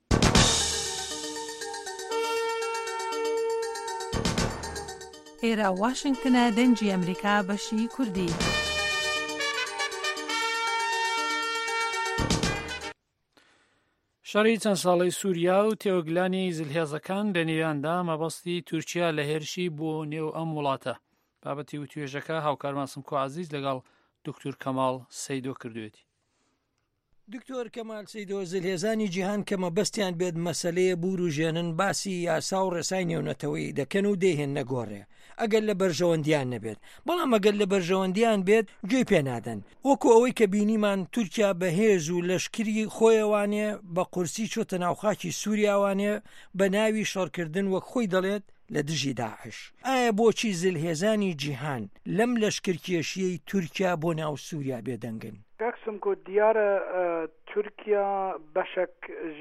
ئێرە واشنگتنە دەنجی ئەمریکا بەشی کوردی. شەڕی چەند ساڵی سووریا و تێوەگلانی زلهێزەکان لە نێویاندا مەبەستی تورکیا لە هێرشی بۆ نێو ئەم وڵاتە. بابەتی و توێژەکە هاوکارمان سمکۆ عەزیز لەگەڵ دکتۆر کەماڵ سەیدۆ کردوێتی. دکتۆر کەمال سەیدۆ، زلهێزانی جیهان کە مەبەستیان بێت مەسەلەیە بوروژێنن باسی یاسا و ڕێسای نێونەتەوەی دەکەن و دێهێن نەگۆڕێ ئەگەر لە بەرژەوەندیان نەبێت، بەڵام ئەگەر لە بەرژەوەندیان بێت گوێی پێنادەن. وەکو ئەوەی کە بینیمان تورکیا بەهێز و لەشکری خۆیەوانێ بە قورسی چۆتە ناوخاکی سووریاوانێ بە ناوی شەڕکردن وەک خۆی دەڵێت لە دژی داعش. ئایا بۆچی زلهێزانی جیهان لەم لەشکرکێشیەی تورکیا بۆ ناو سووریا بێدەنگن؟ کاکسم کو دیارە تورکیا بەشێک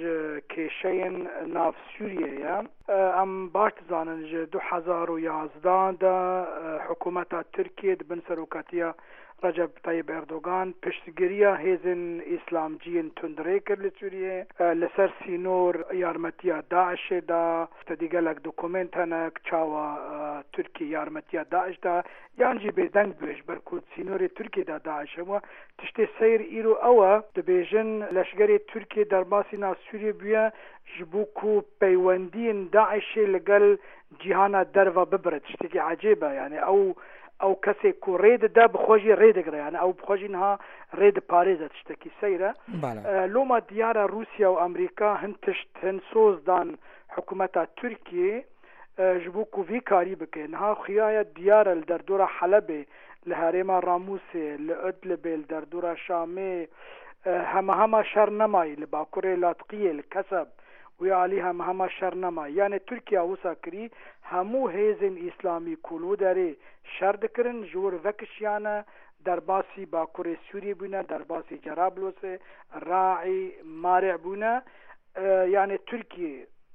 کێشەیەن ناو سووریەیە. ئەم باش دەزانن دو هەزار و یازدەدا حکوومەتە تورکیە دبن سەرۆکاتیە ڕەجەب تایب ئەردۆغان پشتگیریە هێزن ئیسلامجیین تندڕێ کرد لە سووریێ لەسەر سینۆر یارمەتیە داعشێدا دیگەلک دوکومنت هەنەک چاوە تورکی یارمەتیە داعشدا یانجی بێدەنگ بێژ بەرکوت سینۆری تورکیدا داعشەوە تشتێ سەیر ئیرۆ ئەوە دەبێژن لەشگەری تورکی دەرباسی ناو سووریە بووە ji bo ku peywendiyên Daişê li gel cîhana derve bibire tiştekî ecêb e yani ew ew kesê ku rê dide bi xwe jî rê digire yani ew bi xwe jî niha rê diparêze tiştekî seyr e. Loma diyara Rûsya û Amerîka hin tişt hin soz dan hikûmeta Tirkiyê ji bo ku vî karî bike niha xiyaya diyara li derdora Helebê li herêma Ramûsê li Idlibê li derdora Şamê hema hema şer nemayî li bakurê Latqiyê li Keseb وی علی هم همه شر نما یعنی ترکیه وسا کری همو هیزن اسلامی کلو داره شر دکرن جور وکشیانه در باسی باکور سوری بونه در باسی جرابلوس راعی مارع بونه یعنی ترکیه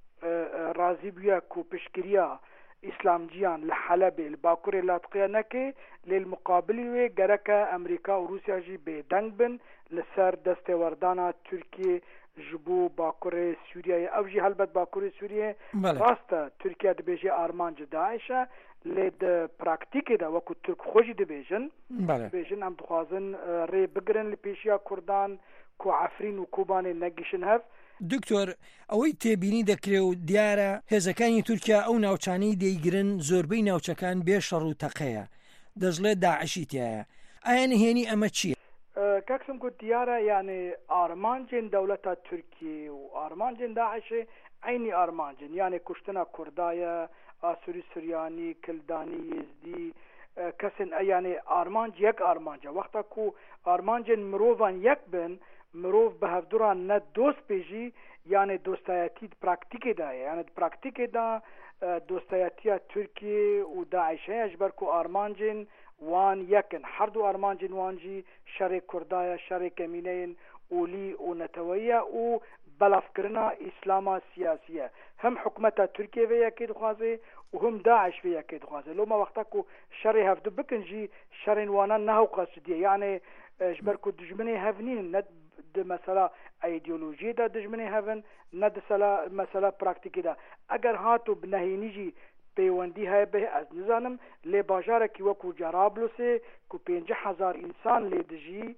رازی بیا کو پشکریا اسلام جیان لحلب الباکور لاتقیه نکه للمقابل وی گرکه امریکا و روسیا جی بیدنگ بن لسر دست وردانا ترکیه جبو باکور سوریه او جی هلبت باکور سوریه راسته ترکیه دبیجی آرمانج داعشه لید پراکتیک دا وکو ترک خوشی دبیجن دبیجن هم دخوازن ری بگرن لپیشیا کردان کو عفرین و کوبان نگیشن هف. دکتۆر ئەوەی تێبینی دەکرێت و دیارە هێزەکانی تورکیا ئەو ناوچانەی دەیگرن زۆربەی ناوچەکان بێ شەڕ و تەقەیە دەژڵێت داعشی تایە. ئایا نهێنی ئەمە چییە؟ کاکسم گوت دیارە یعنی ئارمانجین دەوڵەتە تورکی و ئارمانجین داعشێ عینی ئارمانجین یعنی کوشتنە کوردایە ئاسووری سوریانی کلدانی یزدی کەسن یعنی ئارمانج یەک ئارمانجە وەختە کو ئارمانجین مرۆڤان یەک بن مرۆڤ بە هەفتدوران نە دۆست پێژی یعنی دۆستایەتی پراکتیکێدایە یعنی پراکتیکێدا دۆستایەتیە تورکی و داعشەیە ji ber ku ئارمانجین وان یەکن هەردوو ئارمانجین وانجی شەڕێ کوردایە شەڕێ کەمینەیەن ئولی و نەتەوەیە و بەلافکردنا ئیسلاما سیاسیە هم حکومەتە تورکیە vê yekê dixwaze û him Daeş vê yekê dixwaze loma wexta ku şerê hevdû bikin jî şerên wanan nehewqa sidiye yani ji ber ku dijminê hevnîn ne di mesela ideolojiyê de dijminê hevin ne di sela mesela praktîkê de eger hatu bi nehênî jî peywendî heye bê ez nizanim lê bajarekî wekû Cerablusê ku pêncî hezar însan lê dijî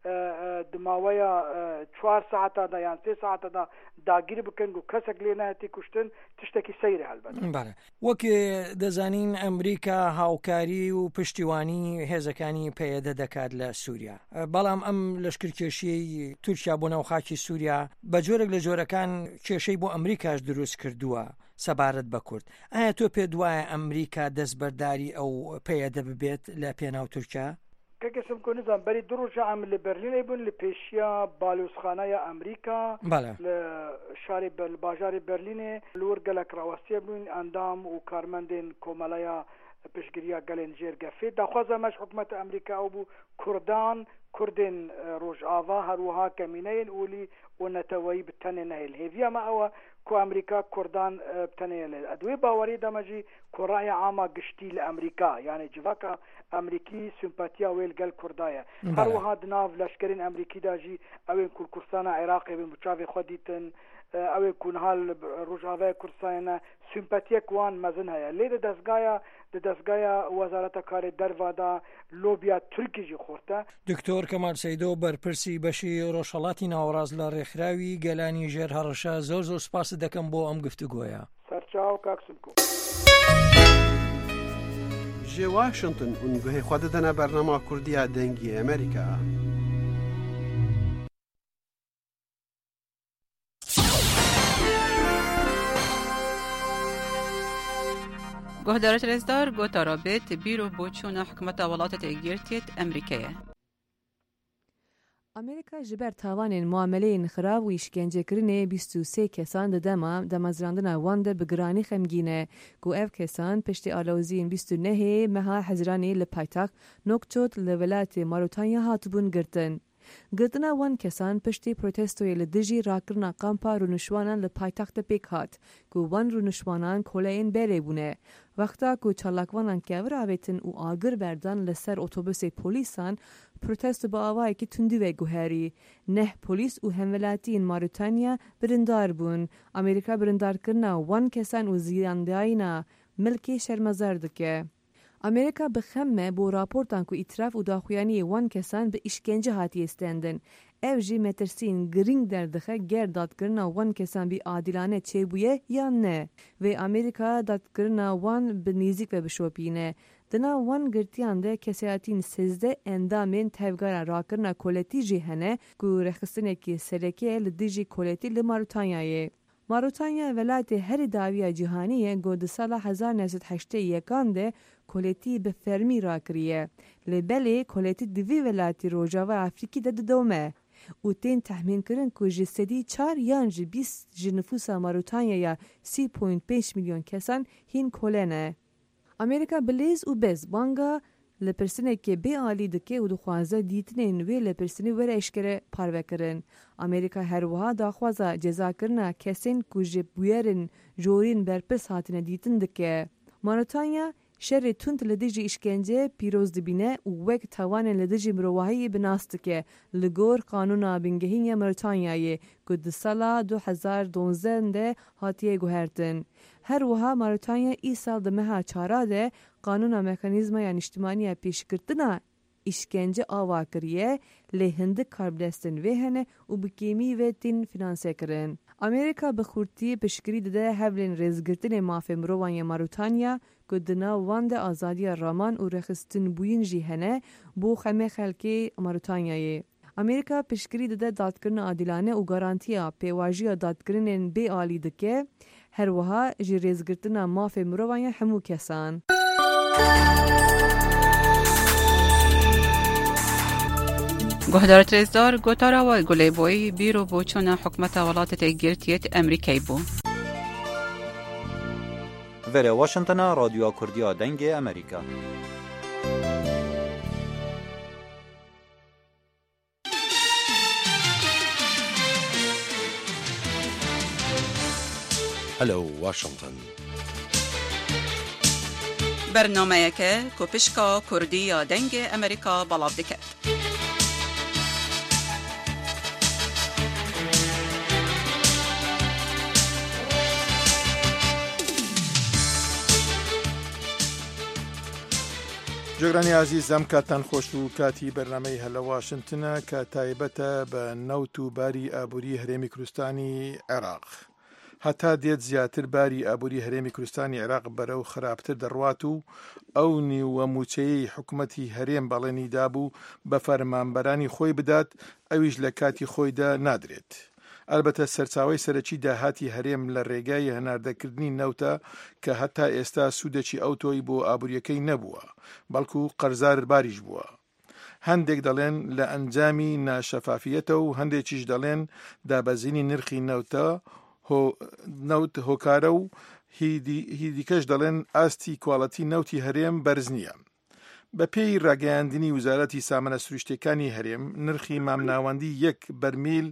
di maweya çwar saeta da yan sê saeta da dagîr bikin û kesek lê nehetî kuştin tiştekî seyr e helbet. وەک دەزانین ئەمریکا هاوکاری و پشتیوانی هێزەکانی پەیەدە دەکات لە سووریا بەڵام ئەم لەشکرکێشیەی تورکیا بۆ ناوخاکی سووریا بە جۆرێک لە جۆرەکان کێشەی بۆ ئەمریکاش دروست کردووە سەبارەت بە کورد. ئایا تۆ پێ دوایە ئەمریکا دەستبەرداری ئەو پەیەدە ببێت لە پێناو تورکیا؟ کەسم کو نزان بەری دو ڕۆژە ئەم لە بەرلینێ بوون لە پێشیا بالوسخانەیە ئەمریکا لە شاری باژاری بەرلینێ لور گەلک ڕاوەستیە بوون ئەندام و کارمەندێن کۆمەلەیە پشتگیریە گەلێن جێرگەفێ داخوازەمەش حکومەتە ئەمریکا ئەو بوو کوردان کوردên Rojava هەروەها کەمینەیەن ئولی و نەتەوەیی بتەنێ نەهێل هێڤیەمە ئەوە کو ئەمریکا کوردان بتەنێ لێ ئەدوێ باوەری دەمەژی کوڕایە ئاما گشتی لە ئەمریکا یعنی جڤکە ئەمریکی سیمپاتیا وێل گەل کوردایە هەروەها دناو لەشکرین ئەمریکیداژی ئەوێن کورکستانە عێراقی بن بچاوێ خۆ دیتن ئەوێ کوونهال ڕۆژاوای کوردستانە سیمپەتیەک وان مەزن هەیە لێ دەستگایە دەستگایە وەزارەتە کاری دەرڤادا لۆبیا تورکیژی خۆرتە. دکتۆر کەمال سەیدۆ بەرپرسی بەشی ڕۆژهەڵاتی ناوەڕاست لە ڕێکخراوی گەلانی ژێر هەڕەشە زۆر زۆر سپاس دەکەم بۆ ئەم گفتوگۆیە. سەرچاو کاکسمکۆ. جێ واشنگتن ئونگوهەی خوا دەدەنە بەرنامە کوردیە دەنگی ئەمریکا. گهدارت رزدار گوتا رابط بیرو بوچون حکومت ولاتت ایگیرتیت امریکیه. امریکا جبر تاوانین معامله خراب و işkencekirinê بیست و سه kesan di dema demezrandina wan de bi giranî xemgîn e ku ev kesan piştî alawziyên bîst û nehê meha Hezranê li paytaxt Nokçot li welatê Mauritanya hatibûn girtin. Girtina wan kesan piştî protestoyê li dijî rakirina kampa rûnişwanan li paytaxta pêk hat ku wan rûnişwanan koleyên berê bûne. Wexta ku çalakwanan kevir avêtin û agir berdan li ser otobüsê polîsan protesto bi avayekî tundî ve guherî. Neh polîs û hemwelatiyên Mauritanya birindar bûn. Amerîka birindarkirina wan kesan û ziyandayîna milkê şermezar dike. Amerîka bi xem me bo raportan ku îtiraf û daxuyaniyê wan kesan bi îşkence hatiye stendin. Ev jî metirsîn giring derdixe ger dadkirina wan kesan bî adîlane çêbûye yan ne. Vê Amerîka dadkirina wan bi nêzik ve bişopîne. Dina wan girtiyan de kesayatîn sêzde endamên tevgara rakirina koletî jî hene ku rexistinekî serekê li dijî koletî li Mauritanyayê. Mauritanya welatê herî dawiya cîhanî ye got di sala hezar neh sed heştê yekan de koletî bi fermî rakiriye. Lê belê koletî di vî welatî Rojava Afrikî de didome. û tên tehmînkirin ku ji sedî çar yan ji bîst ji nüfusa Mauritanyaya sî point pênc milyon kesan hîn kole ne. Amerîka bi lêz û bez banga li pirsinekê bêalî dike û dixwaze dîtinên wê li pirsinî were eşkere parvekirin. Amerîka her wiha daxwaza cezakirina kesên ku ji bûyerên jorîn berpirs hatine dîtin dike. Mauritanya şerê tund li dijî îşkence pîroz dibîne û wek tawanên li dijî mirovahiyê bi nas dike li gor Kanûna Bingehîn Mauritanyayê ku di sala du hezar donzdeh de hatiye guhertin. Her wiha Mauritanya îsal di meha çara de Kanûna Mekanîzmaya Niştimaniya Pêşgirtina îşkence ava kiriye lê hindik karbidestin vê hene û bi kêmî ve tên finansekirin. Amerîka bi xurtî piştgirî dide hevlên rêzgirtinê mafê mirovan ya Mauritanya ku di nav wan de azadiya raman û rexistinbûyîn jî hene bo xemê xelkê Mauritanyayê. Amerîka piştgirî dide dadkirina adîlane û garantiya pêvajiya dadkirinên bêalî dike her wiha ji rêzgirtina mafê mirovan ya hemû kesan. گهدارت رزدار گوتا راوای گلی بوی بیرو بوچون حکمت ولاتت ایگیرتیت امریکای بو. وره واشنطن رادیو کردیا دنگ امریکا. Hello Washington. برنامه که کوپشکا کردی یا دنگ امریکا بلاو دکت. جۆگرانی عزیز ئەم کاتان خۆش و کاتی بەرنامەی هەلە واشنتنە کە تایبەتە بە نەوت و باری ئابووری هەرێمی کوردستانی عێراق. هەتا دێت زیاتر باری ئابووری هەرێمی کوردستانی عێراق بەرەو خراپتر دەڕوات و ئەو نیوە موچەیەی حکوومەتی هەرێم بەڵێنی دابوو بە فەرمانبەرانی خۆی بدات ئەویش لە کاتی خۆیدا نادرێت. ئەلبەتە سەرچاوەی سەرەکی داهاتی هەرێم لە ڕێگای هەناردەکردنی نەوتە کە هەتا ئێستا سوودێکی ئەو تۆی بۆ ئابوووریەکەی نەبووە بەڵکو قەرزار باریش بووە. هەندێک دەڵێن لە ئەنجامی ناشەفافیەتە و هەندێکیش دەڵێن دابەزینی نرخی نەوتە نەوت هۆکارە و هیدیکەش دەڵێن ئاستی کواڵەتی نەوتی هەرێم بەرز نییە. بە پێی ڕاگەیاندنی وزارەتی سامانە سروشتەکانی هەرێم نرخی مامناوەندی یەک بەرمیل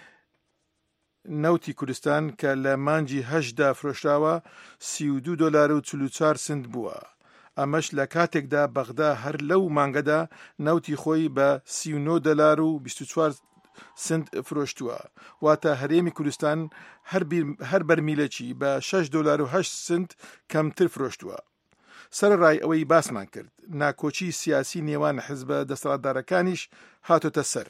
نەوتی کوردستان کە لە مانجی هەشدا فرۆشراوە سی و دوو دۆلار و چل و چوار سنت بووە. ئەمەش لە کاتێکدا بەغدا هەر لەو مانگەدا نەوتی خۆی بە سی و نۆ دۆلار و بیست و چوار سنت فرۆشتووە واتە هەرێمی کوردستان هەر بەرمیلەکی بە شەش دۆلار و هەشت سنت کەمتر فرۆشتووە. سەرڕای ئەوەی باسمان کرد ناکۆچی سیاسی نێوان حزبە دەسەڵاتدارەکانیش هاتۆتە سەر.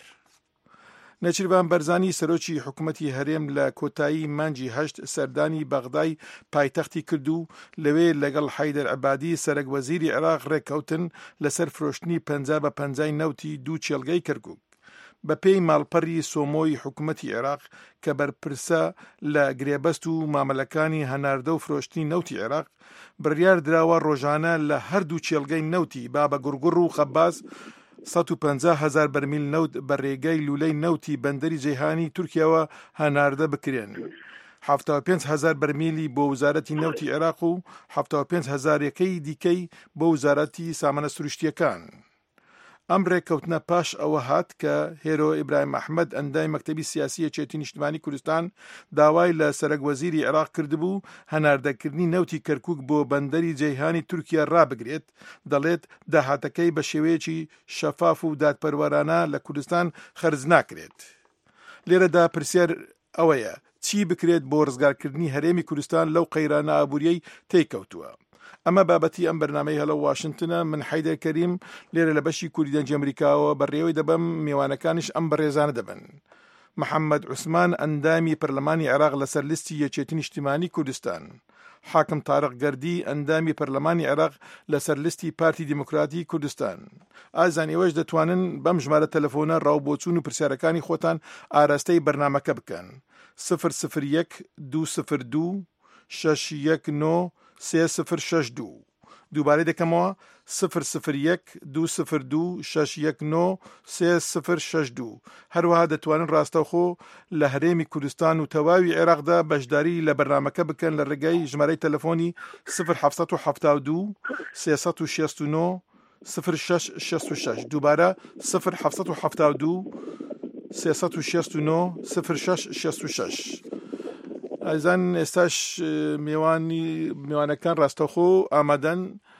نەچیروان بەرزانی سەرۆکی حکوومەتی هەرێم لە کۆتایی مانجی هەشت سەردانی بەغدای پایتەختی کرد و لەوێ لەگەڵ حەیدەر عەبادی سەرۆک وەزیری عێراق ڕێککەوتن لەسەر فرۆشتنی پەنجا بە پەنجای نەوتی دوو چێلگەی کەرکووک بە پێی ماڵپەڕی سۆمۆی حکوومەتی عێراق کە بەرپرسە لە گرێبەست و مامەلەکانی هەناردە و فرۆشتنی نەوتی عێراق بڕیار دراوە ڕۆژانە لە هەردوو چێلگەی نەوتی بابە گوڕگوڕ و خەباز سەد و پەنجا هەزار بەرمیل نەوت بە ڕێگەی لولەی نەوتی بەندەری جەیهانی تورکیاوە هەناردە بکرێن. هەفتاد و پێنج هەزار بەرمیلی بۆ وزارەتی نەوتی عێراق و هەفتاد و پێنج هەزارەکەی دیکەی بۆ وزارەتی سامانە سروشتیەکان. ئەم ڕێککەوتنە پاش ئەوە هات کە هێرۆ ئیبراهیم ئەحمەد ئەندای مەکتەبی سیاسی یەکێتی نیشتیمانی کوردستان داوای لە سەرۆک وەزیری عێراق کردبوو هەناردەکردنی نەوتی کەرکووک بۆ بەندەری جەیهانی تورکیا ڕابگرێت دەڵێت داهاتەکەی بە شێوەیەکی شەفاف و دادپەروەرانە لە کوردستان خەرج ناکرێت. لێرەدا پرسیار ئەوەیە چی بکرێت بۆ ڕزگارکردنی هەرێمی کوردستان لەو قەیرانە ئابووریەی تێککەوتووە. ئەمە بابەتی ئەم بەرنامەی هەلە واشنگتنە. من حەیدەر کەریم لێرە لە بەشی کوردی دەنگی ئەمریکاوە بەڕێوەی دەبم میوانەکانیش ئەم بەڕێزانە دەبن. محەممەد عوسمان ئەندامی پەرلەمانی عێراق لەسەر لیستی یەکێتی نیشتیمانی کوردستان. حاکم تارق گەردی ئەندامی پەرلەمانی عێراق لەسەر لیستی پارتی دیموکراتی کوردستان. ئازان ئێوەش دەتوانن بەم ژمارە تەلەفۆنە ڕاوبۆچوون و پرسیارەکانی خۆتان ئاراستەی بەرنامەکە بکەن. صفر صفر یەک دوو صفر دوو شەش یەک نۆ سێ صفر شەش دوو. دووبارەی دەکەمەوە صفر صفر یەک دوو صفر دوو شەش یەک نۆ سێ صفر شەش دوو. هەروەها دەتوانن ڕاستەوخۆ لە هەرێمی کوردستان و تەواوی عێراقدا بەشداری لە بەرنامەکە بکەن لە ڕێگەی ژمارەی تەلەفۆنی صفر هەفت هەفت دوو سێ شەش نۆ صفر شەش شەش شەش. دووبارە صفر هەفت هەفت دوو سێ شەش نۆ صفر شەش شەش شەش. ئایزان ئێستاش میوانی میوانەکان ڕاستەوخۆ ئامادەن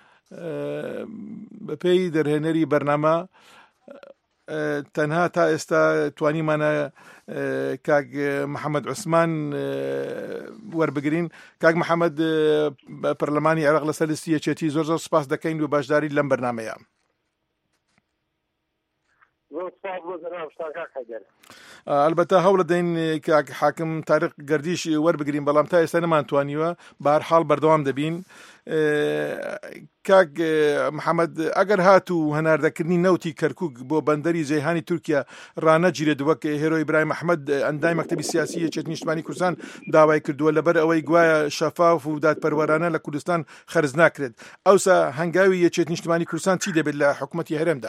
بە پێی دەرهێنەری بەرنامە. تەنها تا ئێستا توانیمانە کاک محەممەد عوسمان وەربگرین. کاک محەممەد پەرلەمانی عێراق لەسەر لیستی یەکێتی زۆر زۆر سپاس دەکەین و باشداری لەم بەرنامەیە. البته هەوڵ دەین کە حاکم تارق گەردیش وەربگرین بەڵام تا ئێستا نەمانتوانیوە بەهەرحاڵ بەردەوام دەبین. کاک محەممەد ئەگەر هات و هەناردەکردنی نەوتی کەرکووک بۆ بەندەری جەیهانی تورکیا ڕانەگیرێت وەک هێرۆ ئیبراهیم ئەحمەد ئەندای مەکتەبی سیاسی یەکێتی نیشتیمانی کوردستان داوای کردووە لەبەر ئەوەی گوایە شەفاف و دادپەروەرانە لە کوردستان خەرج ناکرێت، ئەوسا هەنگاوی یەکێتی نیشتیمانی کوردستان چی دەبێت لە حکوومەتی هەرێمدا؟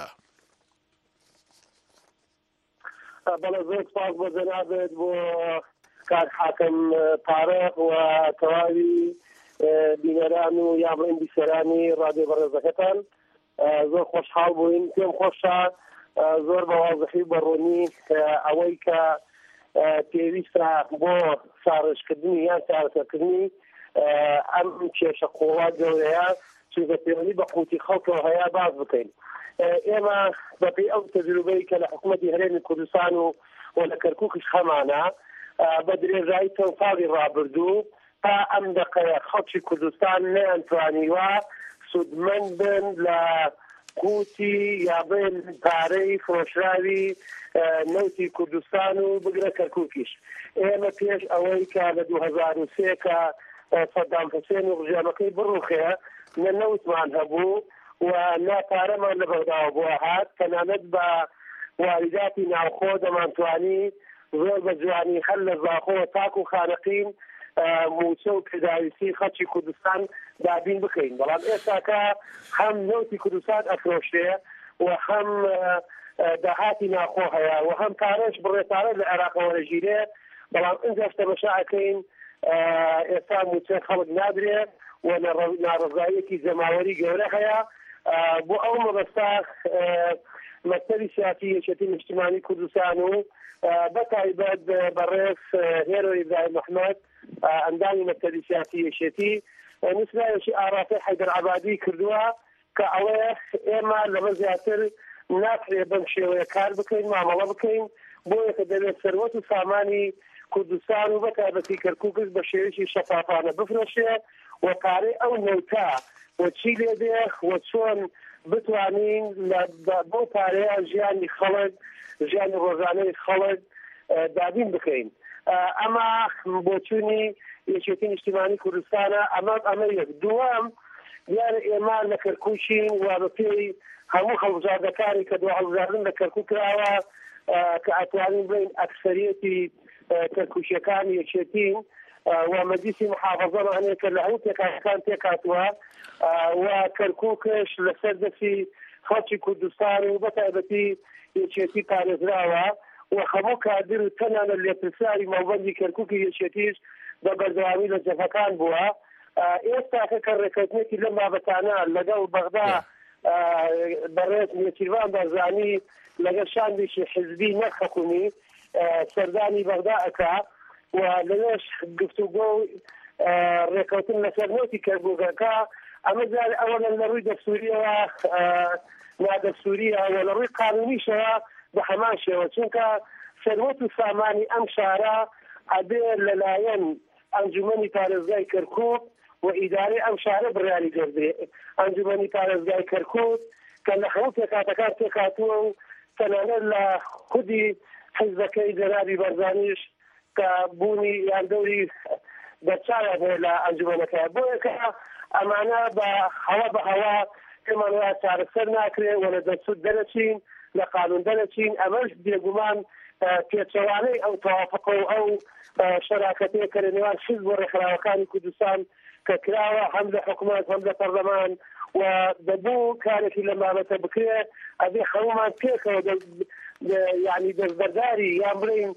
بەڵێ زۆر سپاس بۆ جەنابێت بۆ کاک حاکم تارق و تەواوی بینەران و یا بڵێن بیسەرانی ڕادیۆ بەڕێزەکەتان. زۆر خۆشحاڵ بووین، پێم خۆشە زۆر بەوازحی بەڕۆنی ئەوەی کە پێویستە بۆ شارژکردنی یان چارەسەرکردنی ئەم کێشە قوڵا گەورەیە چونکە پەیوەندی بە قوتی خەڵکەوە هەیە باز بکەین. ئێمە بەپێی ئەو تەجروبەی کە لە حکوومەتی هەرێمی کوردستان و لە کەرکووکش هەمانە بە درێژایی چەند ساڵی ڕابردوو تا ئەم دەقەیە خەڵکی کوردستان نەیانتوانیوە سودمەند بن لە قوتی یا بن پارەی فرۆشراوی نەوتی کوردستان و بگرە کەرکووکیش. ئێمە پێش ئەوەی کە لە دوو هەزار و سێ کە سەدام حوسێن و ڕژێمەکەی بڕوخێ نە نەوتمان هەبوو و ناپارەمان لە بەرداوە بووە هات تەنانەت بە واریداتی ناوخۆ دەمانتوانی زۆر بە جوانی هەر لە زاخۆ تاک و خانەقین موچە و پێداویستی خەڵکی کوردستان دابین بکەین. بەڵام ئێستاکە هەم نەوتی کوردستان ئەفرۆشتێ و هەم داهاتی ناخۆ هەیە و هەم پارەش بڕێپارە لە عێراقەوە دەژیرێ. بەڵام ئەنجاش تەمەشاکەین ئێستا موچە خەڵک نادرێت و ناڕزایەکی جەماوەری گەورە هەیە. بۆ ئەو مەبەستا مەکتەبی سیاسی یەکێتی نیشتیمانی کوردستان و بەتایبەت بەڕێز هێرۆ ئیبراهیم ئەحمەد ئەندامی مەکتەبی سیاسی یەکێتی نووسراوێکی ئاڕاستەی حەیدەر عەبادی کردووە کە ئەوەیە ئێمە لەمە زیاتر ناتوێت بەم شێوەیە کار بکەین، مامەڵە بکەین بۆیە کە دەبێت سەروەت و سامانی کوردستان و بەتابەتی کەرکووکش بە شێوەیەکی شەفافانە بفرۆشێ و پارەی ئەو نەوتا و چی لێ دێ و چۆن بتوانین بۆ پارەیە ژیانی خەڵک ژیانی ڕۆژانەی خەڵک دابین بکەین. ئەمە بۆچوونی یەکێتی نیشتیمانی کوردستانە ئەمە ئەمە یەک. دووەم دیارە ئێمە لە کەرکووکین و بە پێی هەموو هەڵبژاردەکانی کە دو هەڵبژاردن لە کەرکووک کراوە کە ئەتوانین بڵێن ئەکسەریەتی کەرکووشیەکان یەکێتین و مەجلیسی محافەزەمانەیە کە لە هەموو تێکاتەکان تێکاتووە و کەرکووکش لەسەر دەستی خەڵکی کوردستان و بەتایبەتی یەکێتی پارێزراوە و هەموو کادر و تەنانە لێپرسانی مەوبەندی کەرکووکی یەکێتیش بە بەردەوامی لە جەفەکان بووە. ئێستا کە ڕێکەوتنێکی لەم بابەتانە لەگەڵ بەغدا بەڕێز میرچیروان بەرزانی لەگەڵ شاندێکی حزبی نەخەکومی سەردانی بەغدا ئەکا و لەوێش گفتوگۆ و ڕێکەوتن لەسەر نۆتی کەرکووکەکە ئەمە جار ئەوەن لە ڕووی دەستوریەوە نادەستوریە و لە ڕووی قانونیشەوە بە هەمان شێوە چونکە سەروەت و سامانی ئەم شارە ئەبێ لەلایەن ئەنجومەنی پارێزگای کەرکووک و ئیدارەی ئەم شارە بڕیاری دەردرێ. ئەنجومەنی پارێزگای کەرکووک کە لە هەموو تێکاتەکان تێکاتووە و تەنانەت لە خودی حیزبەکەی جەنابی بەرزانیش کە بوونی یان دەوری دەرچاوە بێ لە ئەنجومەنەکە. بۆیە کە ئەمانە بە هەوا بە هەوا ئێمان وایە چارەسەر ناکرێ و لە دەستوت دەرەچین لە قانون دەرەچین. ئەمەش بێگومان پێچەوانەی ئەو تەوافق و ئەو شەراکەتەیە کە لە نێوان حیزب و ڕێکخراوەکانی کوردستان کە کراوە هەم لە حکوومەت هەم لە پەرلەمان و دەبوو کارێکی لە بابەتە بکرێ ئەبێ هەمومان پێکەوە یعنی دەستبەرداری یان بڵێن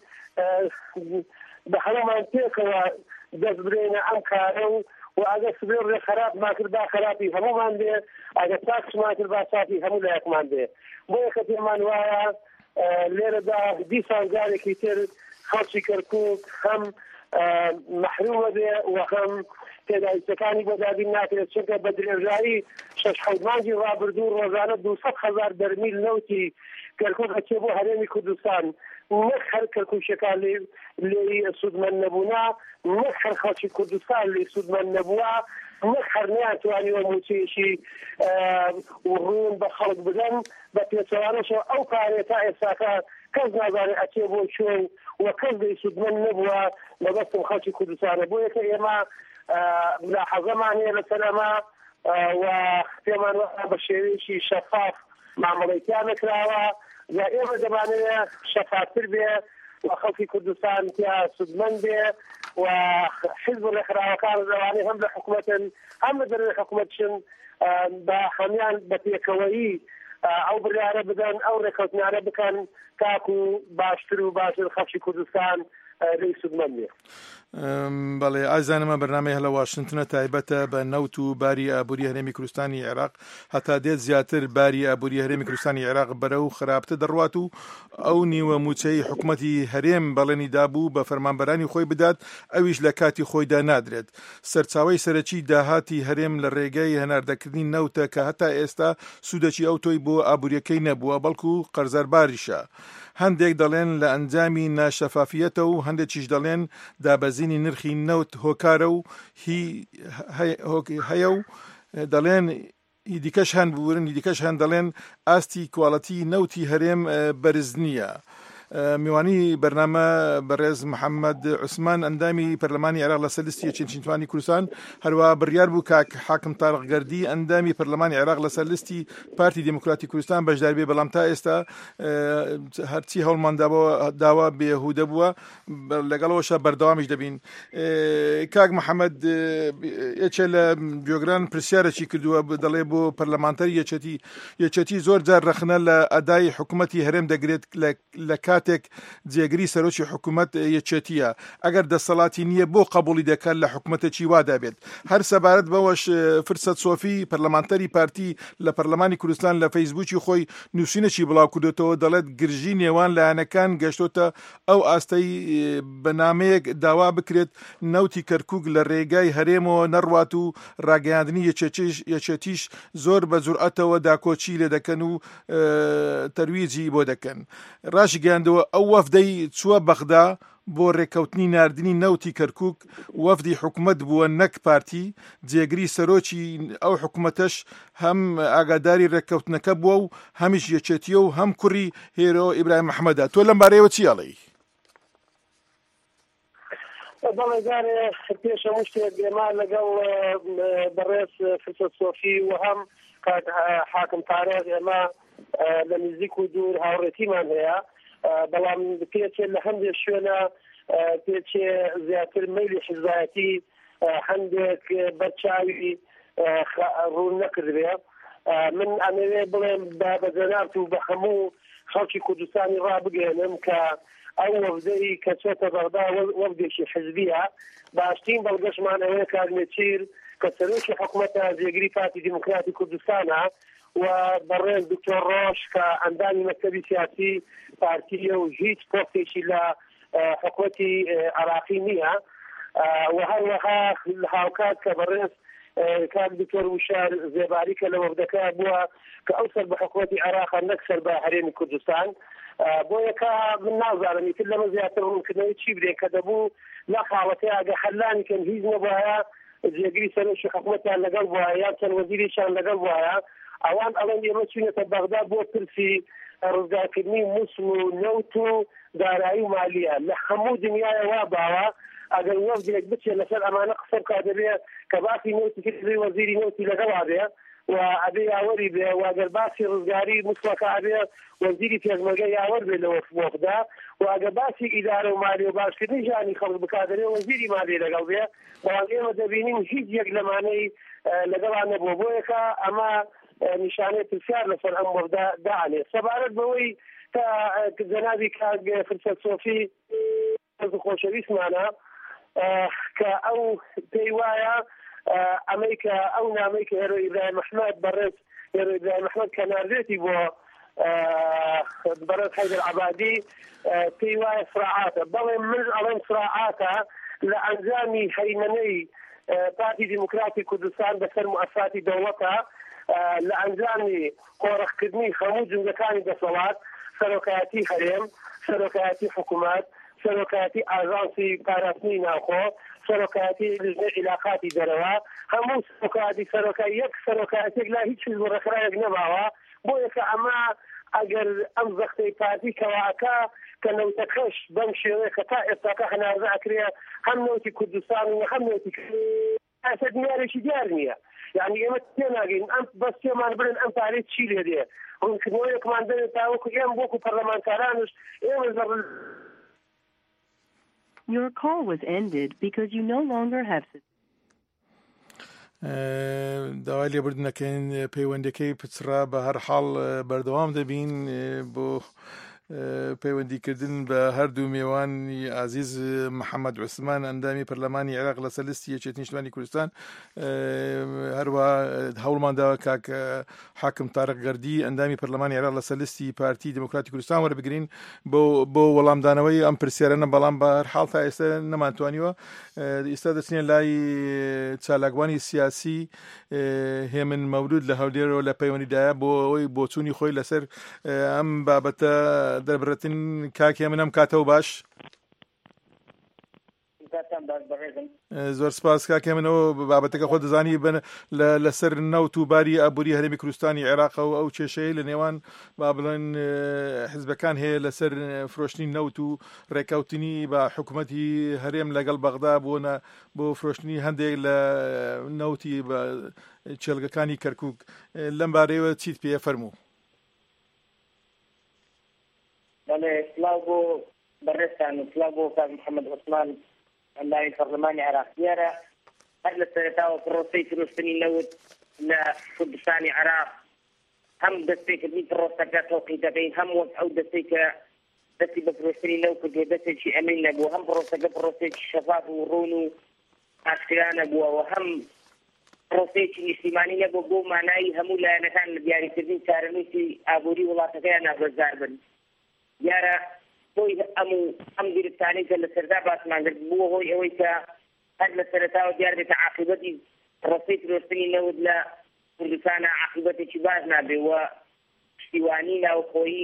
بە هەمومان پێکەوە دەست برێنە ئەم کارە و و ئەگە سبێ ڕێ خراپ ماکرد با خراپی هەمومان بێ ئەگە چاکش ماکرد با چاکی هەموو لایەکمان بێ. بۆیە کە پێمان وایە لێرەدا دیسان جارێکی تر خەڵکی کەرکووک هەم محرومە بێ و هەم تێدایستەکانی بۆ دابین ناکرێت چونکە بە درێژایی شەش حەوت مانگی ڕابردوو ڕۆژانە دووسەد هەزار بەرمیل نەوتی کەرکووک ئەچێ بۆ هەرێمی کوردستان نەک هەر کەرکووشەکان لێ سوودمەند نەبوونا نەک هەر خەڵکی کوردستان لێ سوودمەند نەبووە نەک هەر نەیانتوانیوە موچەیەکی ڕوون بە خەڵک بدەن بە پێچەوانەشەوە ئەو پارێ تا ئێستاکە کەس نازانێت ئەچێ بۆ چۆن و کەس لێ سوودمەند نەبووە لە بەستم خەڵکی کوردستانە. بۆیە کە ئێمە ملاحەزەمان هەیە لەسەر ئەمە و پێمان وایە بە شێوەیەکی شەفاف مامەڵەیتیان نەکراوە یا ئێمە دەمانەوێت شەفافتر بێ و خەڵکی کوردستان تیا سوودمەند بێ و حیزب و ڕێکخراوەکان لەوانەیە هەم لە حکوومەتن هەم لە دەرەوەی حکوومەتشن بە هەمان بە پێکەوەیی ئەو بڕیارە بدەن ئەو ڕێکەوتنانە بکەن تاکو باشتر و باشتر خەڵکی کوردستان لێی سوودمەند بێ. بەڵێ ئازانمە بەرنامەی هەلە واشنتنە تایبەتە بە نەوت و باری ئابووری هەرێمی کوردستانی عێراق هەتا دێت زیاتر باری ئابووری هەرێمی کوردستانی عێراق بەرە و خراپتە دەڕوات و ئەو نیوە موچەی حکوومەتی هەرێم بەڵێنی دابوو بە فەرمانبەرانی خۆی بدات ئەویش لە کاتی خۆیدا نادرێت. سەرچاوی سەرەکی داهاتی هەرێم لە ڕێگەی هەناردەکردنی نەوتە کە هەتا ئێستا سوودەکی ئەو تۆی بۆ ئابووریەکەی نەبووە بەڵکو قەرزەرباریشە. هەندێک دەڵێن لە ئەنجامی ناشەفافیەتە و هەندێکیش دەڵێن دابەزینی نرخی نەوت هۆکارە و هەیە و دەڵێن دیکەش هەن بورن دیکەش هەن دەڵێن ئاستی کوواڵەتی نەوتی هەرێم بەرز نییە. میوانی بەرنامە بەڕێز محەممەد عوسمان ئەندامی پەرلەمانی عێراق لەسەر لیستی چێنچینتوانی کوردستان هەروە بڕیار بوو کاک حاکم تاڕەقگەردی ئەندامی پەرلەمانی عێراق لەسەر لیستی پارتی دموکراتی کوردستان بەشدار بێ بەڵام تا ئێستا هەرچی هەوڵمان داوا بێهودە بووە لەگەڵەوەشە بەردەوامیش دەبین. کاک محەممەد یەکێ لە گوێگران پرسیارێکی کردووە دەڵێ بۆ پەرلەمانتەری یەکێتی یەکێتی زۆر جار رەخنە لە ئەدای حکوومەتی هەرێم دەگرێت لە کاتێک جێگری سەرۆکی حکوومەت یەکێتیە ئەگەر دەسەڵاتی نییە بۆ قبولی دەکات لە حکوومەتێکی وادا بێت. هەر سەبارەت بەوەش فرسەت سۆفی پەرلەمانتەری پارتی لە پەرلەمانی کوردستان لە فەیسبووکی خۆی نووسینێکی بڵاو کردێتەوە دەڵێت گرژی نێوان لایەنەکان گەشتۆتە ئەو ئاستەی بەنامەیەک داوا بکرێت نەوتی کەرکووک لە ڕێگای هەرێمەوە نەڕوات و ڕاگەیاندنی یەکێتیش زۆر بە جورئەتەوە داکۆچی لێ دەکەن و تەرویجی بۆ دەکەن. ڕاشی گەیاندەوە دووادەوە ئەو وەفدەی چووە بەغدا بۆ ڕێکەوتنی ناردنی نەوتی کەرکووک وەفدی حکوومەت بووە نەک پارتی جێگری سەرۆکی ئەو حکوومەتەش هەم ئاگاداری ڕێکەوتنەکە بووە و هەمیش یەکێتیە و هەم کوڕی هێرۆ ئیبراهیم محەممەدە. تۆ لەم بارەیەوە چی ئەڵێی؟ بەڵێدارێ پێشە شتێک گێمان لەگەڵ بەڕێز فرسەت سۆفی و هەم حاکم تارێک ئێمە لە نزیک و دوور هاوڕێتیمان هەیە، بەڵام پێچێ لە هەندێک شوێنە پێچێ زیاتر مەیلی حیزبایەتی هەندێک بەرچاوی ڕوون نەکردبێ. من ئەمەوێ بڵێم بە جەنابەت و بە هەموو خەڵکی کوردستانی ڕابگەێنم کە ئەو وەفدەی کە چێتە بەغدا وەفدێکی حزبیە. باشترین بەڵگەشمان ئەوەیە کارمێچیر کە سەرۆکی حکوومەتە جێگری پارتی دیموکراتی کوردستانە و بەڕێز دکتۆر ڕۆژ کە ئەندامی مەکتەبی سیاسی پارتیە و هیچ پۆستێکی لە حکوومەتی عراقی نییە، و هەروەها هاوکات کە بەڕێز کات دکتۆر وشار زێباری کە لە وەفدەکە بووە کە ئەو سەر بە حکوومەتی عراق نەکسەر بە هەرێمی کوردستان. بۆ یەکە من نازانم ئیتر لەمە زیاتر ڕوونکردنەوەی چی بدرێن کە دەبوو لە خاڵەتەیە ئەگە حەلانی کەم هیچ نەبووایە جێگری سەرۆکی حکوومەتیان لەگەڵ بووایە یان چەند وەزیریشان لەگەڵ بووایە ئەوان ئەڵەن ئێمە چوونەتە بەغدا بۆ پرسی ڕزگارکردنی مووسڵ و نەوت و دارایی و مالیە لە هەموو دنیاە وا باوە ئەگەر وەفدێک بچێت لەسەر ئەمانە قسە بکات دەبێت کە باسی نەوتی کردی وەزیری نەوتی لەگەڵا بێ و ئەبێ یاوەری بێ و ئەگەر باسی ڕزگاری مووسڵەکە ئەبێ وەزیری پێشمەرگە یاوەر بێ لە وەفدا و ئەگەر باسی ئیدارە و مالی و باشکردنی ژیانی خەڵک بکات دەبێت وەزیری مالی لەگەڵ بێ. بەڵام ئێمە دەبینین هیچ یەک لەمانەی لەگەڵا نەبووە. بۆ یەکە ئەمە نیشانەی پرسیار لەسەر ئەم وەفدا دانێ سەبارەت بەوەی تا جەنابی کاک فرسەت سۆفی خۆشەویستمانە کە ئەو پێی وایە ئەمەی کە ئەو نامەی کە هێرۆ ئیبراهیم محەممەد بەڕێز هێرۆ ئیبراهیم محەممەد کە ناردێتی بۆ بەڕێز حەیدەر عەبادی پێی وایە سراعاتە. بەڵێ من ئەڵێم سراعاتە لە ئەنجامی هەیمنەی پارتی دیموکراتی کوردستان بەسەر موەسساتی دەوڵەتە لە ئەنجامی قۆڕەخکردنی هەموو جنگەکانی دەسەڵات، سەرۆکایەتی هەرێم، سەرۆکایەتی حکوومەت، سەرۆکایەتی ئاژانسی پاراستنی ناوخۆ، سەرۆکایەتی لژنەی عیلاقاتی دەرەوە، هەموو سەرۆکایەتی سەرۆکای یەک سەرۆکایەتێک لا هیچ حیزب و ڕێکخراوێک نەماوە. بۆ یەکە ئەمە ئەگەر ئەم زەختەی پارتی کەواکە کە نەوتەکەش بەم شێوەیە کە تا ئێستاکە هەنازە ئەکرێ هەم نەوتی کوردستان و هەم نەوتی ئەسە دیارێکی دیار نییە. یعنی ئێمە تێ ناگەین ئەم بەس تێمان برن ئەم پارێت چی لێ دێ ڕوونکردنەوەیەکمان دەوێت تاوەکو ئێمە بۆکو پەرلەمانتارانش ئێمە زەڕ. Your call was ended because you no longer have. داوای لێبوردنەکەین پەیوەندەکەی پچرا بە هەر حاڵ بەردەوام دەبین بۆ پەیوەندیکردن بە هەردوو میێوانی عزیز محەممەد عوسمان ئەندامی پەرلەمانی عێراق لەسەر لیستی یەکێتی نیشتمانی کوردستان، هەروە هەوڵمان داوە کاک حاکم تارق گەردی ئەندامی پەرلەمانی عێراق لەسەر لیستی پارتی دیموکراتی کوردستان وەربگرین بۆ بۆ وەڵامدانەوەی ئەم پرسیارانە، بەڵام بە هەر حاڵ تا ئێستا نەمانتوانیوە. ئێستا دەچنێ لای چالاکوانی سیاسی هێمن مەولود لە هەولێرەوە لە پەیوەندیدایە بۆ ئەوەی بۆچوونی خۆی لەسەر ئەم بابەتە دەربڕێتن. کاکێ منەم کاتەوە باش. زۆر سپاس کاکێ منەوە بابەتەکە خۆ دەزانی بن لەسەر نەوت و باری ئابووری هەرێمی کوردستانی عێراق و ئەو کێشەیە لە نێوان با بڵێن حیزبەکان هەیە لەسەر فرۆشتنی نەوت و ڕێکەوتنی بە حکوومەتی هەرێم لەگەڵ بەغدا بۆنە بۆ فرۆشتنی هەندێک لە نەوتی بە چێلگەکانی کەرکووک. لەم بارەیەوە چیت پێ فەرموو؟ بەڵێ سلااو بۆ بەڕێستان و سلااو بۆ کاک محەممەد عوسمان ئەندامی پەرلەمانی عێراق. دیارە هەر لە سەرەتاوە پرۆسەی فرۆشتنی نەوت لە کوردستانی عێراق هەم دەستپێکردنی پرۆسەکە تۆقی دەکەین، هەم وەک ئەو دەستەی کە دەستی بە فرۆشتنی نەوت کردووە دەستێکی ئەمین نەبووە، هەم پرۆسەکە پرۆسەیەکی شەفاف و ڕوون و ئاشکرا نەبووەوە، هەم پرۆسەیەکی نیشتیمانی نەبووە بۆ مانایی هەموو لایەنەکان لە دیاریکردنی چارەنووسی ئابووری وڵاتەکەیان ناگۆزار بن. دیارە بۆی ئەموو ئەم گرفتانەی کە لە سەردا باسمان کرد بووە هۆی ئەوەی کە هەر لە سەرەتاوە دیار بێتە عاقبەتی پرۆسەی فرۆشتنی نەوت لە کوردستانە عاقبەتێکی باش نابێ و پشتیوانی ناوخۆیی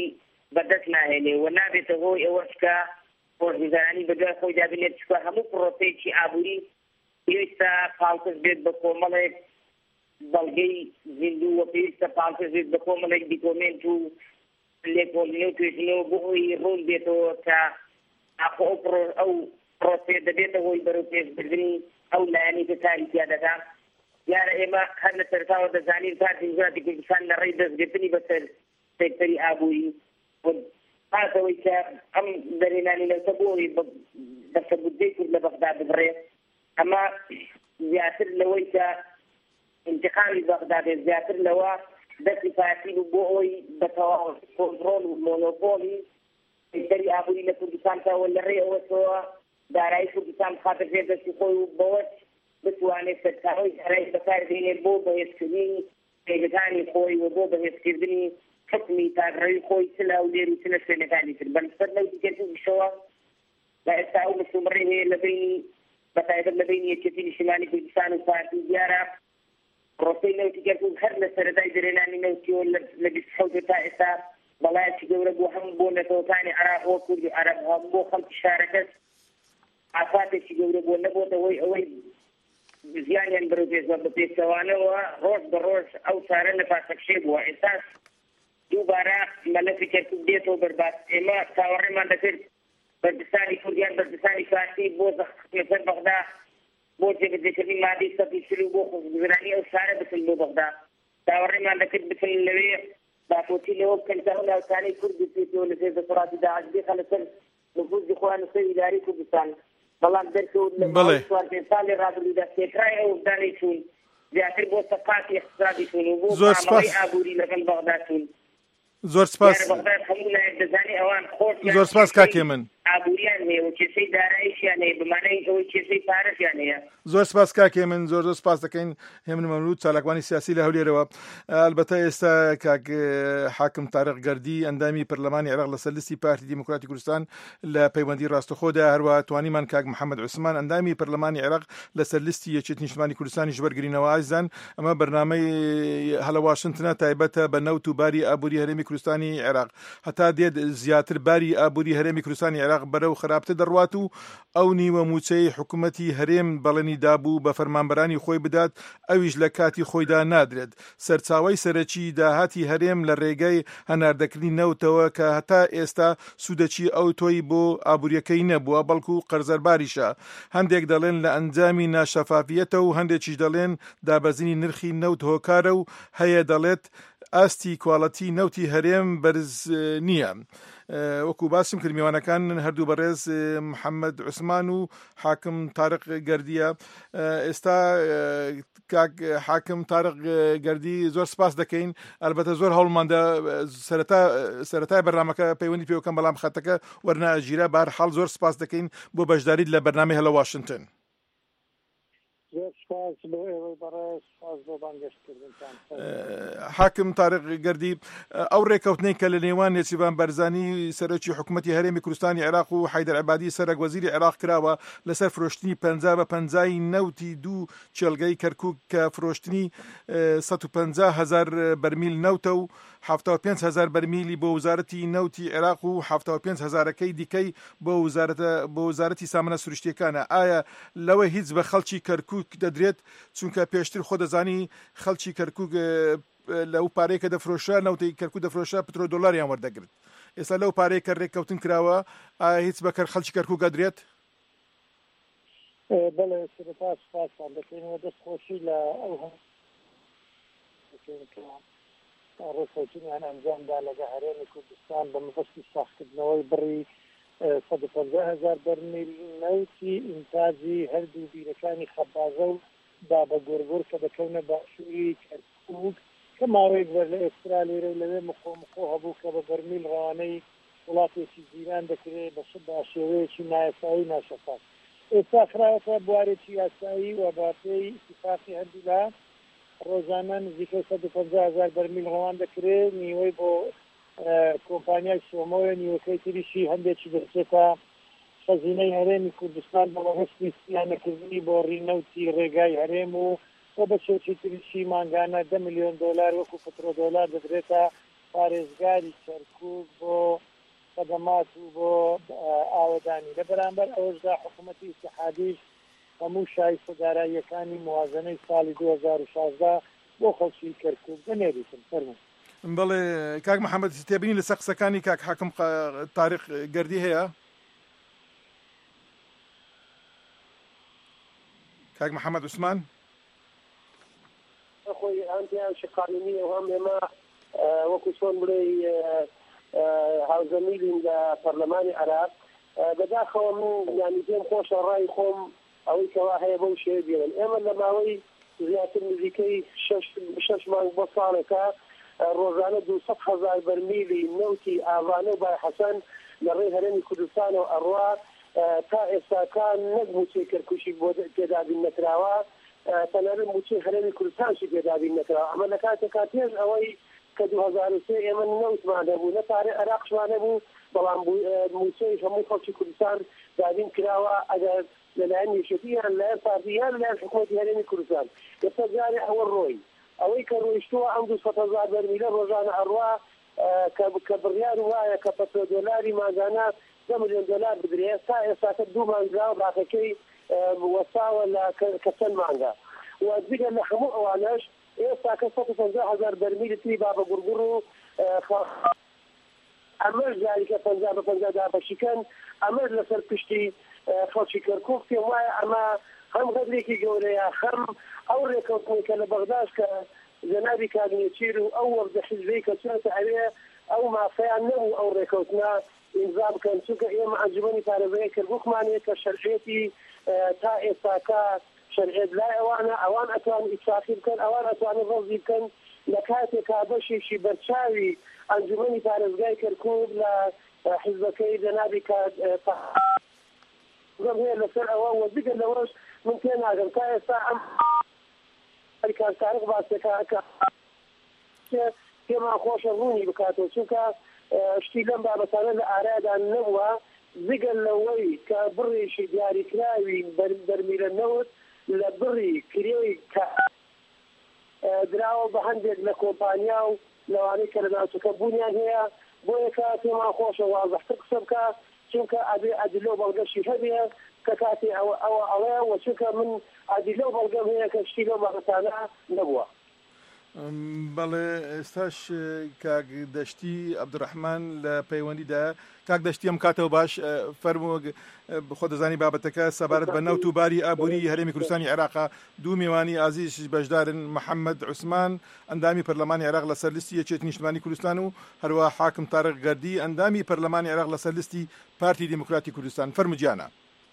بەدەست ناهێنێ و نابێتە هۆی ئەوەش کە خۆشگوزارانی بەدوای خۆی دابێت چکە هەموو پرۆسەیەکی ئابووری پێویستە پاڵکەس بێت بە کۆمەڵێک بەڵگەی زیندوو و پێویستە پاڵکەس بێت بە کۆمەڵێک دیکۆمنت و لێکۆڵینە و توێژینەوە بۆ هۆی ڕوون بێتەوە کە ئاخۆ ئەو پرۆسێ دەبێتە هۆی بەرەو پێشبردننی ئەو لایەنی کە کاری تیا دەکات یارە ئێمە هەر لە سەرتاوە دەزانین پارتی نیشتیمانی کوردستان لە ڕێی دەستگرتنی بەسەر سێکتەری ئابووری پاسەوەی کە ئەم دەرێنانی لەوتە بۆی بەسەبودەی کورد لە بەغدا ببڕێ ئەمە زیاتر لەوەی کە انتقامی بەغدا بێت زیاتر لەوە دەستی پارتی بوو بۆ ئەوی بەتەواو کۆنتڕۆڵ و مۆنۆپۆلی سێکتەری ئابووری لە کوردستانتەوە لە ڕێ ئەوەتەوە دارایی کوردستان خاتە فێر دەستی خۆی و بەوەش بتوانێت سەرچاوەی دارایی بەکاردێنێت بۆ بەهێزکردنی پێگەکانی خۆی و بۆ بەهێزکردنی حکمی تاگڕەوی خۆی چ لە ئەولێر و چ لە شوێنەکانی تر بەنسبەت لەوتی کردویشەوە لە ئێستا ئەو مستومڕێ هەیە لە بینی بەتایبەت لە بینی یەکێتی نیشتیمانی کوردستان و پارتی دیارە پرۆسەی نەوتی کردو هەر لە سەرەتای دەرێنانی نەوتیەوە لە بیست و حەوت تا ئێستا وڵایەتی گەورە بۆ هەموو بۆ نەتەوەکانی عراق و کورد و عەرەب هەموو بۆ خەڵکی شارەکەس ئافاتێکی گەورە بۆ نەبووەوەی ئەوەی زیانیان بەرەو پێشبە بە پێچەوانەوە ڕۆژ بە ڕۆژ ئەو چارە لە پاسەکشێ بووە ئێستاش دووبارە مەلەفی کەرکوب دێتەوە بەربات ئێمە چاوەڕێمان دەکرد بەردستانی کوردیان بەردستانی فارسی بۆ زەخمێسەر بەغدا بۆ جێبەجێکردنی مادەی سەدی سر و بۆ خۆشگوزرانی ئەو شارە بچن بۆ بەغدا چاوەڕێمان دەکرد بچن لەوێ باپۆتی لەوە بکەن کە ئەو ناوچانەی کورد بچێتەوە لە پێش دەسەڵاتی داعش بێخە لەسەر نفوذی خۆیان لەسەر ئیداری کوردستان بەڵام دەرکەوت لە ماوەی چوار پێنج ساڵی ڕابردوودا سێکرای ئەو دانەی چوون زیاتر بۆ سەقاتی اقتصادی چوون و بۆ معامەڵەی ئابووری لەگەڵ بەغدا چوون زۆر سپاس زۆر سپاس کاکێ من ئابووریان هەیە و کێشەی داراییشیان هەیە بمانەی ئەوەی کێشەی پارەشیان هەیە زۆر سپاس کاکێ من زۆر زۆر سپاس دەکەین هێمن مەملوود چالاکوانی سیاسی لە هەولێرەوە ئەلبەتە ئێستا کاک حاکم تارق گەردی ئەندامی پەرلەمانی عێراق لەسەر لیستی پارتی دیموکراتی کوردستان لە پەیوەندی ڕاستەخۆدا هەروە توانیمان کاک محەممەد عوسمان ئەندامی پەرلەمانی عێراق لەسەر لیستی یەکێتی نیشتیمانی کوردستانی ژبەرگرینەوە ئازیزان ئەمە بەرنامەی هەلە واشنتنە تایبەتە بە نەوت و باری ئابووری هەرێمی کوردستانی عێراق هەتا دێت زیاتر باری ئابووری هەرێمی کوردستانی عێراق بەرەو خراپتر دەڕوات و ئەو نیوە موچەی حکوومەتی هەرێم بەڵێنی دابوو بە فەرمانبەرانی خۆی بدات ئەویش لە کاتی خۆیدا نادرێت سەرچاوەی سەرەکی داهاتی هەرێم لە ڕێگەی هەناردەکردنی نەوتەوە کە هەتا ئێستا سوودەچی ئەو تۆی بۆ ئابوووریەکەی نەبووە بەڵکو قەرزەرباریشە هەندێک دەڵێن لە ئەنجامی ناشەفافیەتە و هەندێکیش دەڵێن دابەزینی نرخی نەوت هۆکارە و هەیە دەڵێت ئاستی کوالەتی نەوتی هەرێم بەرز نییە وەکو باسم کرد میوانەکان هەردوو بەڕێز محەممەد عوسمان و حاکم تارق گەردیە ئێستا کاک حاکم تارق گەردی زۆر سپاس دەکەین ئەلبەتە زۆر هەوڵماندا سەرەتای بەرنامەکە پەیوەندی پێوەکەم بەڵام خەتەکە وەرنەئەگیرە بەهەرحاڵ زۆر سپاس دەکەین بۆ بەشداریت لە بەرنامەی هەلە واشنتن حاکم تارق گەردی ئەو ڕێکەوتنەی کە لە نێوان نێچیبان بەرزانی سەرۆکی حکوومەتی هەرێمی کوردستانی عێراق و حەیدەر عەبادی سەرۆک وەزیری عێراق کراوە لەسەر فرۆشتنی پەنجا بە پەنجای نەوتی دوو چێلگەی کەرکووک کە فرۆشتنی سەد و پەنجا هەزار بەرمیل نەوتە و هەفتە و پێنج هەزار بەرمیلی بۆ وزارەتی نەوتی عێراق و هەفتە و پێنج هەزارەکەی دیکەی بۆ بۆ وزارەتی سامانە سروشتیەکانە ئایا لەوە هیچ بە خەڵکی کەرکووک دەدرێت چونکە پێشتر خۆ دەزانی خەڵکی کەرکووک لەو پارەی کە دەفرۆشە نەوتی کەرکوو دەفرۆشە پترۆ دۆلاریان وەردەگرت ئێستا لەو پارەی کە ڕێککەوتن کراوە ئایا هیچ بەکەر خەڵکی کەرکووک دەدرێت بەڵێ سپاس سپاسان دەکەینەوە دەستخۆشی لە ئەو ڕێککەوتنیان ئەنجامدا لەگە هەرێمی کوردستان بە مەبەستی ساختکردنەوەی بڕی سەد و پەنجا هەزار بەرمیل نەوتی ئینتاجی هەردوو بیرەکانی خەبازە و بابە گۆرگۆر کە دەکەونە باشووری کەرکووک کە ماوەیەک بەر لە ئێسترالێرە و لەوێ مخۆمخۆ هەبوو کە بە بەرمیل ڕەوانەی وڵاتێکی زیران دەکرێت بە شێوەیەکی نایاسایی ناشەفاف ئێستا خراوەتە بوارێکی یاسایی و باتەی اتفاقی هەردوولا ڕۆژانە نزیکەی سەد و پەنجا هەزار بەرمیل ڕەوان دەکرێت نیوەی بۆ کۆمپانیای سۆمۆیە نیوەکەی تریشی هەندێکی دەچێتە خەزینەی هەرێمی کوردستان بە مەبەستی سیانەکردنی بۆ ڕینەوتی ڕێگای هەرێم و بۆ بەشێکی تریشی مانگانە دە میلیۆن دۆلار وەکو پترۆ دۆلار دەدرێتە پارێزگاری کەرکووک بۆ خەدەمات و بۆ ئاوەدانی لە بەرامبەر ئەوەشدا حکوومەتی ئیتحادیش هەموو شایستە داراییەکانی موازنەی ساڵی دوو هەزار و شازدە بۆ خەڵکی کەرکووک بنێریتن فەرموو. بەڵێ کاک محەممەد تێبینی لە سەقسەکانی کاک حاکم تاریخ گەردی هەیە کاک محەممەد عوسمان خۆی ئەندیان شقانونی و هەم ئێمە وەکو چۆن بڵێ هاوزەمیلین لە پەرلەمانی عێراق بەداخەوە من یانی پێم خۆشە ڕای خۆم ئەوەی کەوا هەیە بەو شێوە بێنن ئێمە لە ماوەی زیاتر نزیکەی شەش مانگ بۆ ساڵێکە ڕۆژانە دووسەد هەزار بەرمیلی نەوتی ئاوانە و بای حەسەن لە ڕێی هەرێمی کوردستانەوە ئەڕوا تا ئێستاکان نەک موچەی کەرکووشی بۆ تێدابین نەکراوە تەنانەت موچەی هەرێمی کوردستانشی تێدابین نەکراوە ئەمە لە کاتێکا پێش ئەوەی کە دوو هەزار و سێ ئێمە نەوتمان هەبوو نە پارەی عێراقشمان هەبوو بەڵام موچەی هەموو خەڵکی کوردستان دابین کراوە ئەگەر لەلایەن یەکێتییان لەلایەن پارتییان لەلایەن حکوومەتی هەرێمی کوردستان ئێستا جارێ ئەوە ڕۆی ئەوەی کە ڕۆیشتووە ئەم دووسەد هەزار بەرمیلە ڕۆژانە ئەڕوا کە بڕیار وایە کە پەتۆ دۆلاری ماگانە دە ملیۆن دۆلار بدرێ ئێستا ئێستاکە دوو مانگا باقەکەی وەساوە لە کە چەند مانگا و دیگە لە هەموو ئەوانەش ئێستاکە سەد و پەنجا هەزار بەرمیلی تری بابە گورگوڕ و ئەمەش جاریکە پەنجا بە پەنجا دابەشیکەن ئەمەش لەسەر پشتی خەڵکی کەرکووک پێم وایە ئەمە هەم غەدرێکی گەورەیە خەم ئەو ڕێکەوتنی کە لە بەغداش کە جەنابی کاگنێچیر و ئەو وەردە حیزبەی کە چۆنتە ئەوێ ئەو مافەیان نەبوو ئەو ڕێکەوتنە ئیمزا بکەن چونکە ئێمە ئەنجومەنی پارێزگای کەرکووکمانەیە کە شەرعێتی تا ئێستاکە شەرعێت لای ئەوانە ئەوان ئەتوانن ئیتفاقی بکەن ئەوان ئەتوانن ڕەزی بکەن لە کاتێکا بەشێکی بەرچاوی ئەنجومەنی پارێزگای کەرکووک لە حیزبەکەی جەنابی هەیە لەسەر ئەوە وە دیگە لەوەش من پێ ناگەم تا ئێستا ئەم تاریخ باسەکە پێمان خۆشە ڕوونی بکاتەوە چونکە شتی لەم بابەتانە لە ئارایدان نەبووە جگەل لەوەی کە بڕێکی دیاریکراوی بەرمیلە نەوت لە بڕی کرێی دراوە بە هەندێک لە کۆمپانیا و لەوانەی کە لە ناوچەکە بوونیان هەیە بۆ یەکە پێمان خۆشە وازەحتر قسە بکە چونکە ئەبێ ئەدلۆ بەڵگەشی هەبێ کە کاتی ئەوە ئەڵێ و چونکە من ئەدلۆ بەڵگەم هەیە کە شتی لەو بەغەتانە نەبووە. بەڵێ ئێستاش کاک دەشتی عەبدوڕەحمان لە پەیوەندیدا کاک دەشتی ئەم کاتەوە باش فەرموو خۆ دەزانی بابەتەکە سەبارەت بە نەوت و باری ئابووری هەرێمی کوردستانی عێراق دوو میوانی ئازیز بەشدارن محەممەد عوسمان ئەندامی پەرلەمانی عێراق لەسەر لیستی یەکێتی نیشتیمانی کوردستان و هەروە حاکم تارق گەردی ئەندامی پەرلەمانی عێراق لەسەر لیستی پارتی دیموکراتی کوردستان. فەرمووجیانە.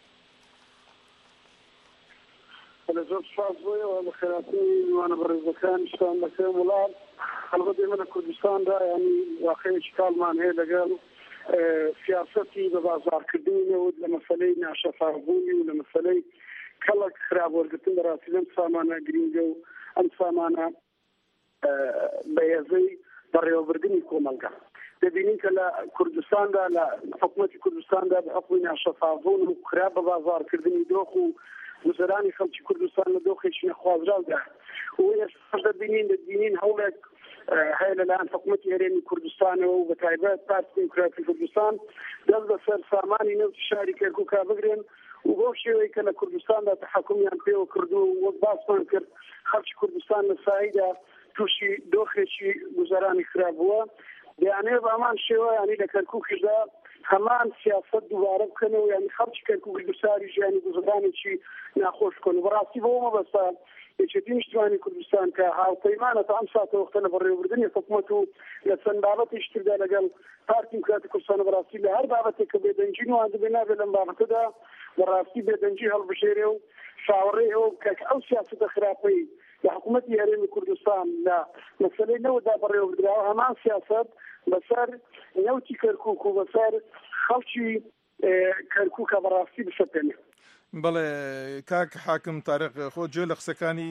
زۆر سپاس بۆیەوە بە خێراتی میوانە بەڕێزەکان شتان دەکەم وڵات هەڵبەت ئێمە لە کوردستاندا ینی واقعەیەکی کاڵمان هەیە لەگەڵ سیاسەتی بە بازارکردنەوە لە مەسەلەی ناشەفافبوونی و لە مەسەلەی کەڵک خراپوەرگرتن بەڕاستی لەم سامانە گرینگە و ئەم سامانە بەهێزەی بەڕێوەبردننی کۆمەلگا دەبینین کە لە کوردستاندا لە حکوومەتی کوردستاندا بە حکومی ناشەفافبوون و خراپ بە بازارکردنی دۆخ و وزرانی خەڵکی کوردستان لە دۆخێکی نەخوازراودا و ئێستا دەبینین دەبینین هەوڵێک هەیە لەلایەن حکوومەتی هەرێمی کوردستانەوە و بە تایبەت پارتی دیموکراتی کوردستان دەست بەسەر سامانی نەوتی شاری کەرکووکا بگرێن و بۆ شێوەی کە لە کوردستاندا تەحەکومیان پێوە کردو و وەک باسمان کرد خەڵکی کوردستان لە ساییدا تووشی دۆخێکی گوزەرانی خراپ بووە دەیانەیە بە ئەمان شێوە ینی لە کەرکووکیشدا هەمان سیاست دووبارە بکەنەوە ینی خەڵکی کەرکووک دووساری ژیانی گوزەرانێکی ناخۆش بکەن و بەڕاستی بەوە مەبەستە یەکێتی نیشتیمانی کوردستان کە هاوپەیمانە تا ئەم ساتە وەختە لە بەڕێوەبردننی حکوومەت و لە چەند بابەتێکی تردا لەگەڵ پارتی دیموکراتی کوردستانە بەڕاستی لە هەر بابەتێک کە بێدەنجین و دەبێ نابێت لەم بابەتەدا بەڕاستی بێدەنجی هەڵبژێرێ و چاوەڕێ ئەوە بکە کە ئەو سیاسەتە خراپەی لە حکوومەتی هەرێمی کوردستان لە مەسەلەی نەوەدا بەڕێوەبردراوە هەمان سیاست بەسەر نەوتی کەرکووک و بەسەر خەڵکی کەرکووکە بەڕاستی بسەپێنێ. بەڵێ کاک حاکم تارق خۆ جێ لە قسەکانی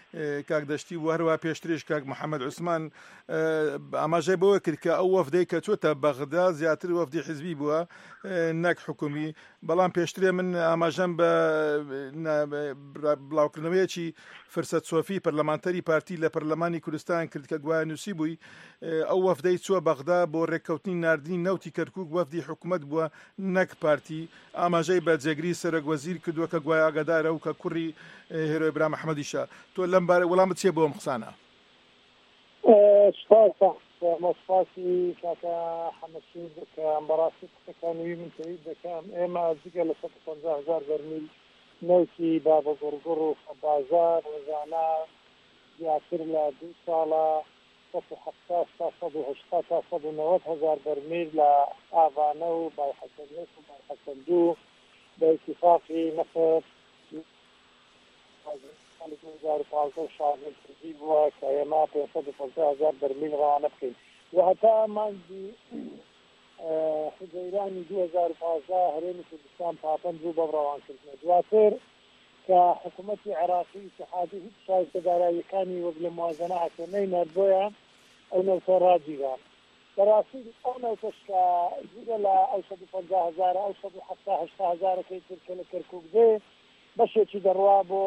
کاک دەشتی و هەروە پێشترێش کاک محەممەد عوسمان ئاماژەی بەوە کرد کە ئەو وەفدەی کە چۆتە بەغدا زیاتر وەفدی حزبی بووە نەک حکومی، بەڵام پێشترێ من ئاماژەم بە بڵاوکردنەوەیەکی فرسەت سۆفی پەرلەمانتەری پارتی لە پەرلەمانی کوردستان کرد کە گوایە نووسی بووی ئەو وەفدەی چووە بەغدا بۆ ڕێککەوتنی نردنی نەوتی کەرکووک وەفدی حکوومەت بووە نەک پارتی، ئاماژەی بە جێگری سەرۆکوەزیر کردووە کە گوای ئاگادارە و کە کوڕی هێرۆی برام ئەحمەدیشە. تۆ لەم بارە وەڵامت چیە بۆ ئەم قسانە؟ مۆسپاسی کاکە حەمەسوود دەکەم بەڕاستی قسەکانوی من تەوید دەکەم ئێمە جگە لە سەد و پەنجا هەزار بەرمیل نەوتی بابە گوڕگوڕ و خەبازار ڕۆژانە زیاتر لە دوو ساڵە سەد و حەفتا تا سەد و هەشتا تا سەد و نەوەت هەزار بەرمیل لە ئاڤانە و بای حەسەن یک و بای حەسەن دوو بە ئیتیفاقی نەفت هزار و پانزە شاغل کردی بووە کە ئێمە پێسەد و پەنجا هەزار بەرمیل ڕەوانە بکەین و هەتا مانگی حزەیرانی دوو هەزار و پانزە هەرێمی کوردستان پاپەند بوو بەم ڕەوانکردنە. دواتر کە حکوومەتی عێراقی ئیتحادی هیچ شایستەداراییەکانی وەک لە موازنە حکومەی نەردبۆیە ئەو نەوتە ڕاجیران بەڕاستی ئەو نەوتەش کە جگە لە ئەو سەد و پەنجا هەزارە ئەو سەد و حەفتا هەشتا هەزارەکەی تر کە لە کەرکووک دێ بەشێکی دەڕوا بۆ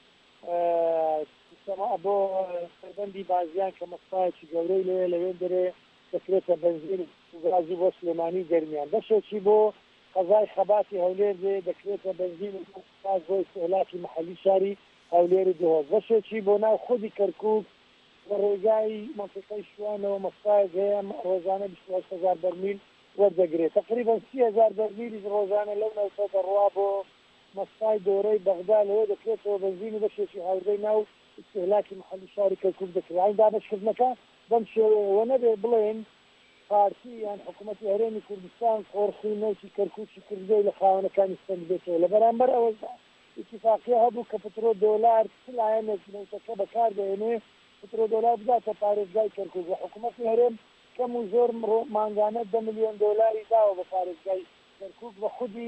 بۆ سەربەندی بازیان کە مەسفایەکی گەورەی لێ لەوێن دەرێ دەکرێتە بەنزین گازی بۆ سلێمانی گەرمیان، بەشێکی بۆ قەزای خەباتی هەولێر دێ دەکرێتە بەنزین و بۆ استهلاکی محەلی شاری هەولێر دۆز، بەشێکی بۆ ناو خودی کەرکووک لە ڕێگای مەنطقەی شوانەوە مەسفایەک هەیە ڕۆژانە بیست و هەشت هەزار بەرمیل وەردەگرێت، تقریبا سی هەزار بەرمیلی ڕۆژانە لەو نەوتە دەڕوا بۆ مەسفای دۆرەی بەغدا لەوێ دەکرێتەوە بەنزین و بەشێکی هاوردەی ناو استهلاکی محەلی شاری کەرکووک دەکرێت. دابەشکردنەکە بەم شێوەیەوە نەبێ بڵێن پارتی یان حکوومەتی هەرێمی کوردستان قۆرخی نەوتی کەرکووکی کردەوە لە خاوەنەکانی ستەند بێتەوە لە بەرامبەر ئەوەدا ئیتیفاقیە هەبوو کە پترۆ دۆلار لایەنێک نەوتەکە بەکار دێنێ پترۆ دۆلار بداتە پارێزگای کەرکووک و حکوومەتی هەرێم کەم و زۆر مانگانە دە ملیۆن دۆلاری داوە بە پارێزگای کەرکووک بە خودی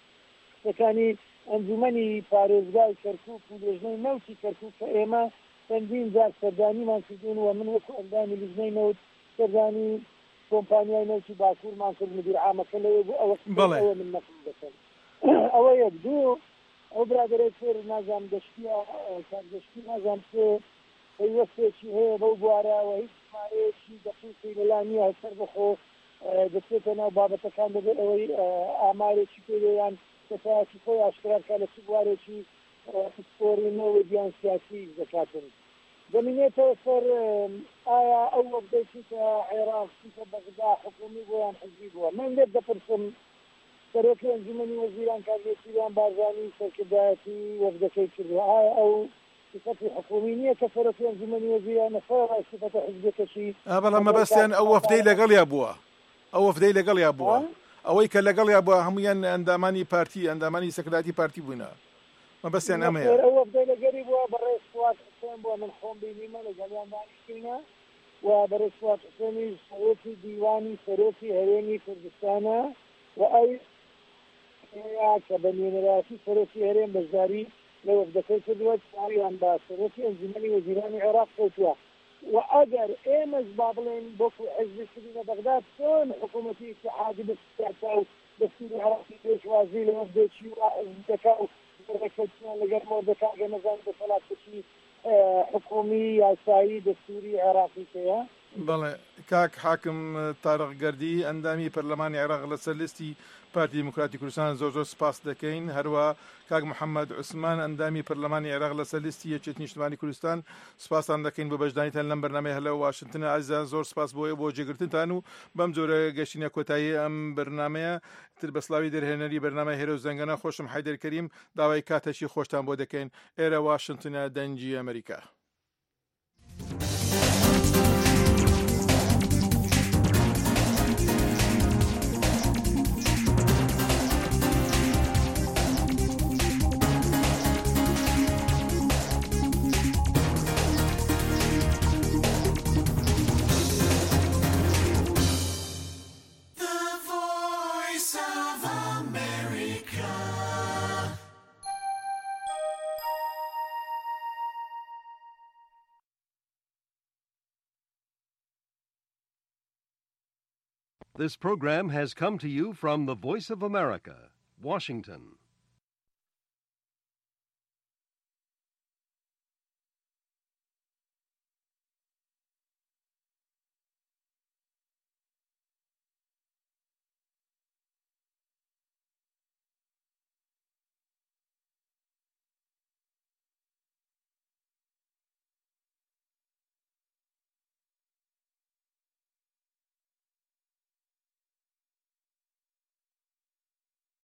قسەکانی ئەنجومەنی پارێزگای کەرکووک و لێژنەی نەوتی کەرکووک کە ئێمە چەندین جار سەردانیمان کردوون و من وەکو ئەندامی لیژنەی نەوت سەردانی کۆمپانیای نەوتی باکوورمان کرد مدیر عامەکە لەوێ بوو ئەوە ئەوە من نەقل دەکەم ئەوە یەک دوو ئەو برادەرێک فێر نازام گەشتیە کارگەشتی نازام پێ پەیوەستێکی هەیە بەو بوارەوە هیچ ژمارەیەکی دەقیقی لەلا نییە هەسەر بخۆ دەچێتە ناو بابەتەکان دەبێت ئەوەی ئامارێکی پێیان کەسایەتی خۆی ئاشکرارکە لە چ بوارێکی پسپۆرینەوە دییان سیاسی دەکاتن دەمینێتەوە سەر ئایا ئەو وەفدەی کە عێراق کە بەغدا حکومی بۆیان حزبی بووە. من لێت دەپرسم سەرۆکی ئەنجومەنی وەزیران کارگەشتیان بارزانی سەرکردایەتی وەفدەکەی کردووە ئایا ئەو صفەتی حکومی نییە کە سەرۆکی ئەنجومەنی وەزیران نەفەڕای صفەتە حزبەکەشی بەڵام مەبەستیان ئەو وەفدەی لەگەڵیا بووە ئەو وەفدەی لەگەڵیا بووە ئەوەی کە لەگەڵیا بووە هەمویان ئەندامانی پارتی ئەندامانی سەکرەتی پارتی بوونە مەبەستیان ئەمەیە ئەو وەفدەی لەگەری بووە بەڕێز فواد حوسێن بووە من خۆم بینیمە لەگەڵیان دانیشتینە و بەڕێز فواد حوسێنی سەرۆکی دیوانی سەرۆکی هەرێمی کوردستانە و ئەو کە بە نوێنەراتی سەرۆکی هەرێم بەشداری لە وەفدەکەی کردووە چاویان بە سەرۆکی ئەنجومەنی وەزیرانی عێراق کەوتووە و ئەگەر ئێمەش با بڵێن بۆکو حزبی کردینە بەغداد چۆن حکوومەتی ئیتحادی بەسیاسا و دەستوری عێراقی پێشوازی لە وەفدێکی و دەکا و ڕێکەوتیان لەگەر مۆردەکان گەنەزان دەسەڵاتەکی حکومی یاسایی دەستوری عێراقی هەیە. بەڵێ کاک حاکم تارق گەردی ئەندامی پەرلەمانی عێراق لەسەر لیستی پارتی دیموکراتی کوردستان زۆر زۆر سپاس دەکەین. هەروە کاک محەممەد عوسمان ئەندامی پەرلەمانی عێراق لەسەر لیستی یەکێتی نیشتمانی کوردستان سپاسان دەکەین بە بەشداریتان لەم بەرنامەی هەلە واشنگتن. ئازیزان زۆر سپاس بۆیە بۆ جێگرتنتان و بەم جۆرە گەشتینە کۆتایی ئەم بەرنامەیە تر بە سڵاوی دەرهێنەری بەرنامەی هێرە و زەنگەنە خۆشم حەیدەر کەریم داوای کاتەشی خۆشتان بۆ دەکەین. ئێرە واشنگتنە دەنگی ئەمریکا. This program has come to you from the Voice of America, Washington.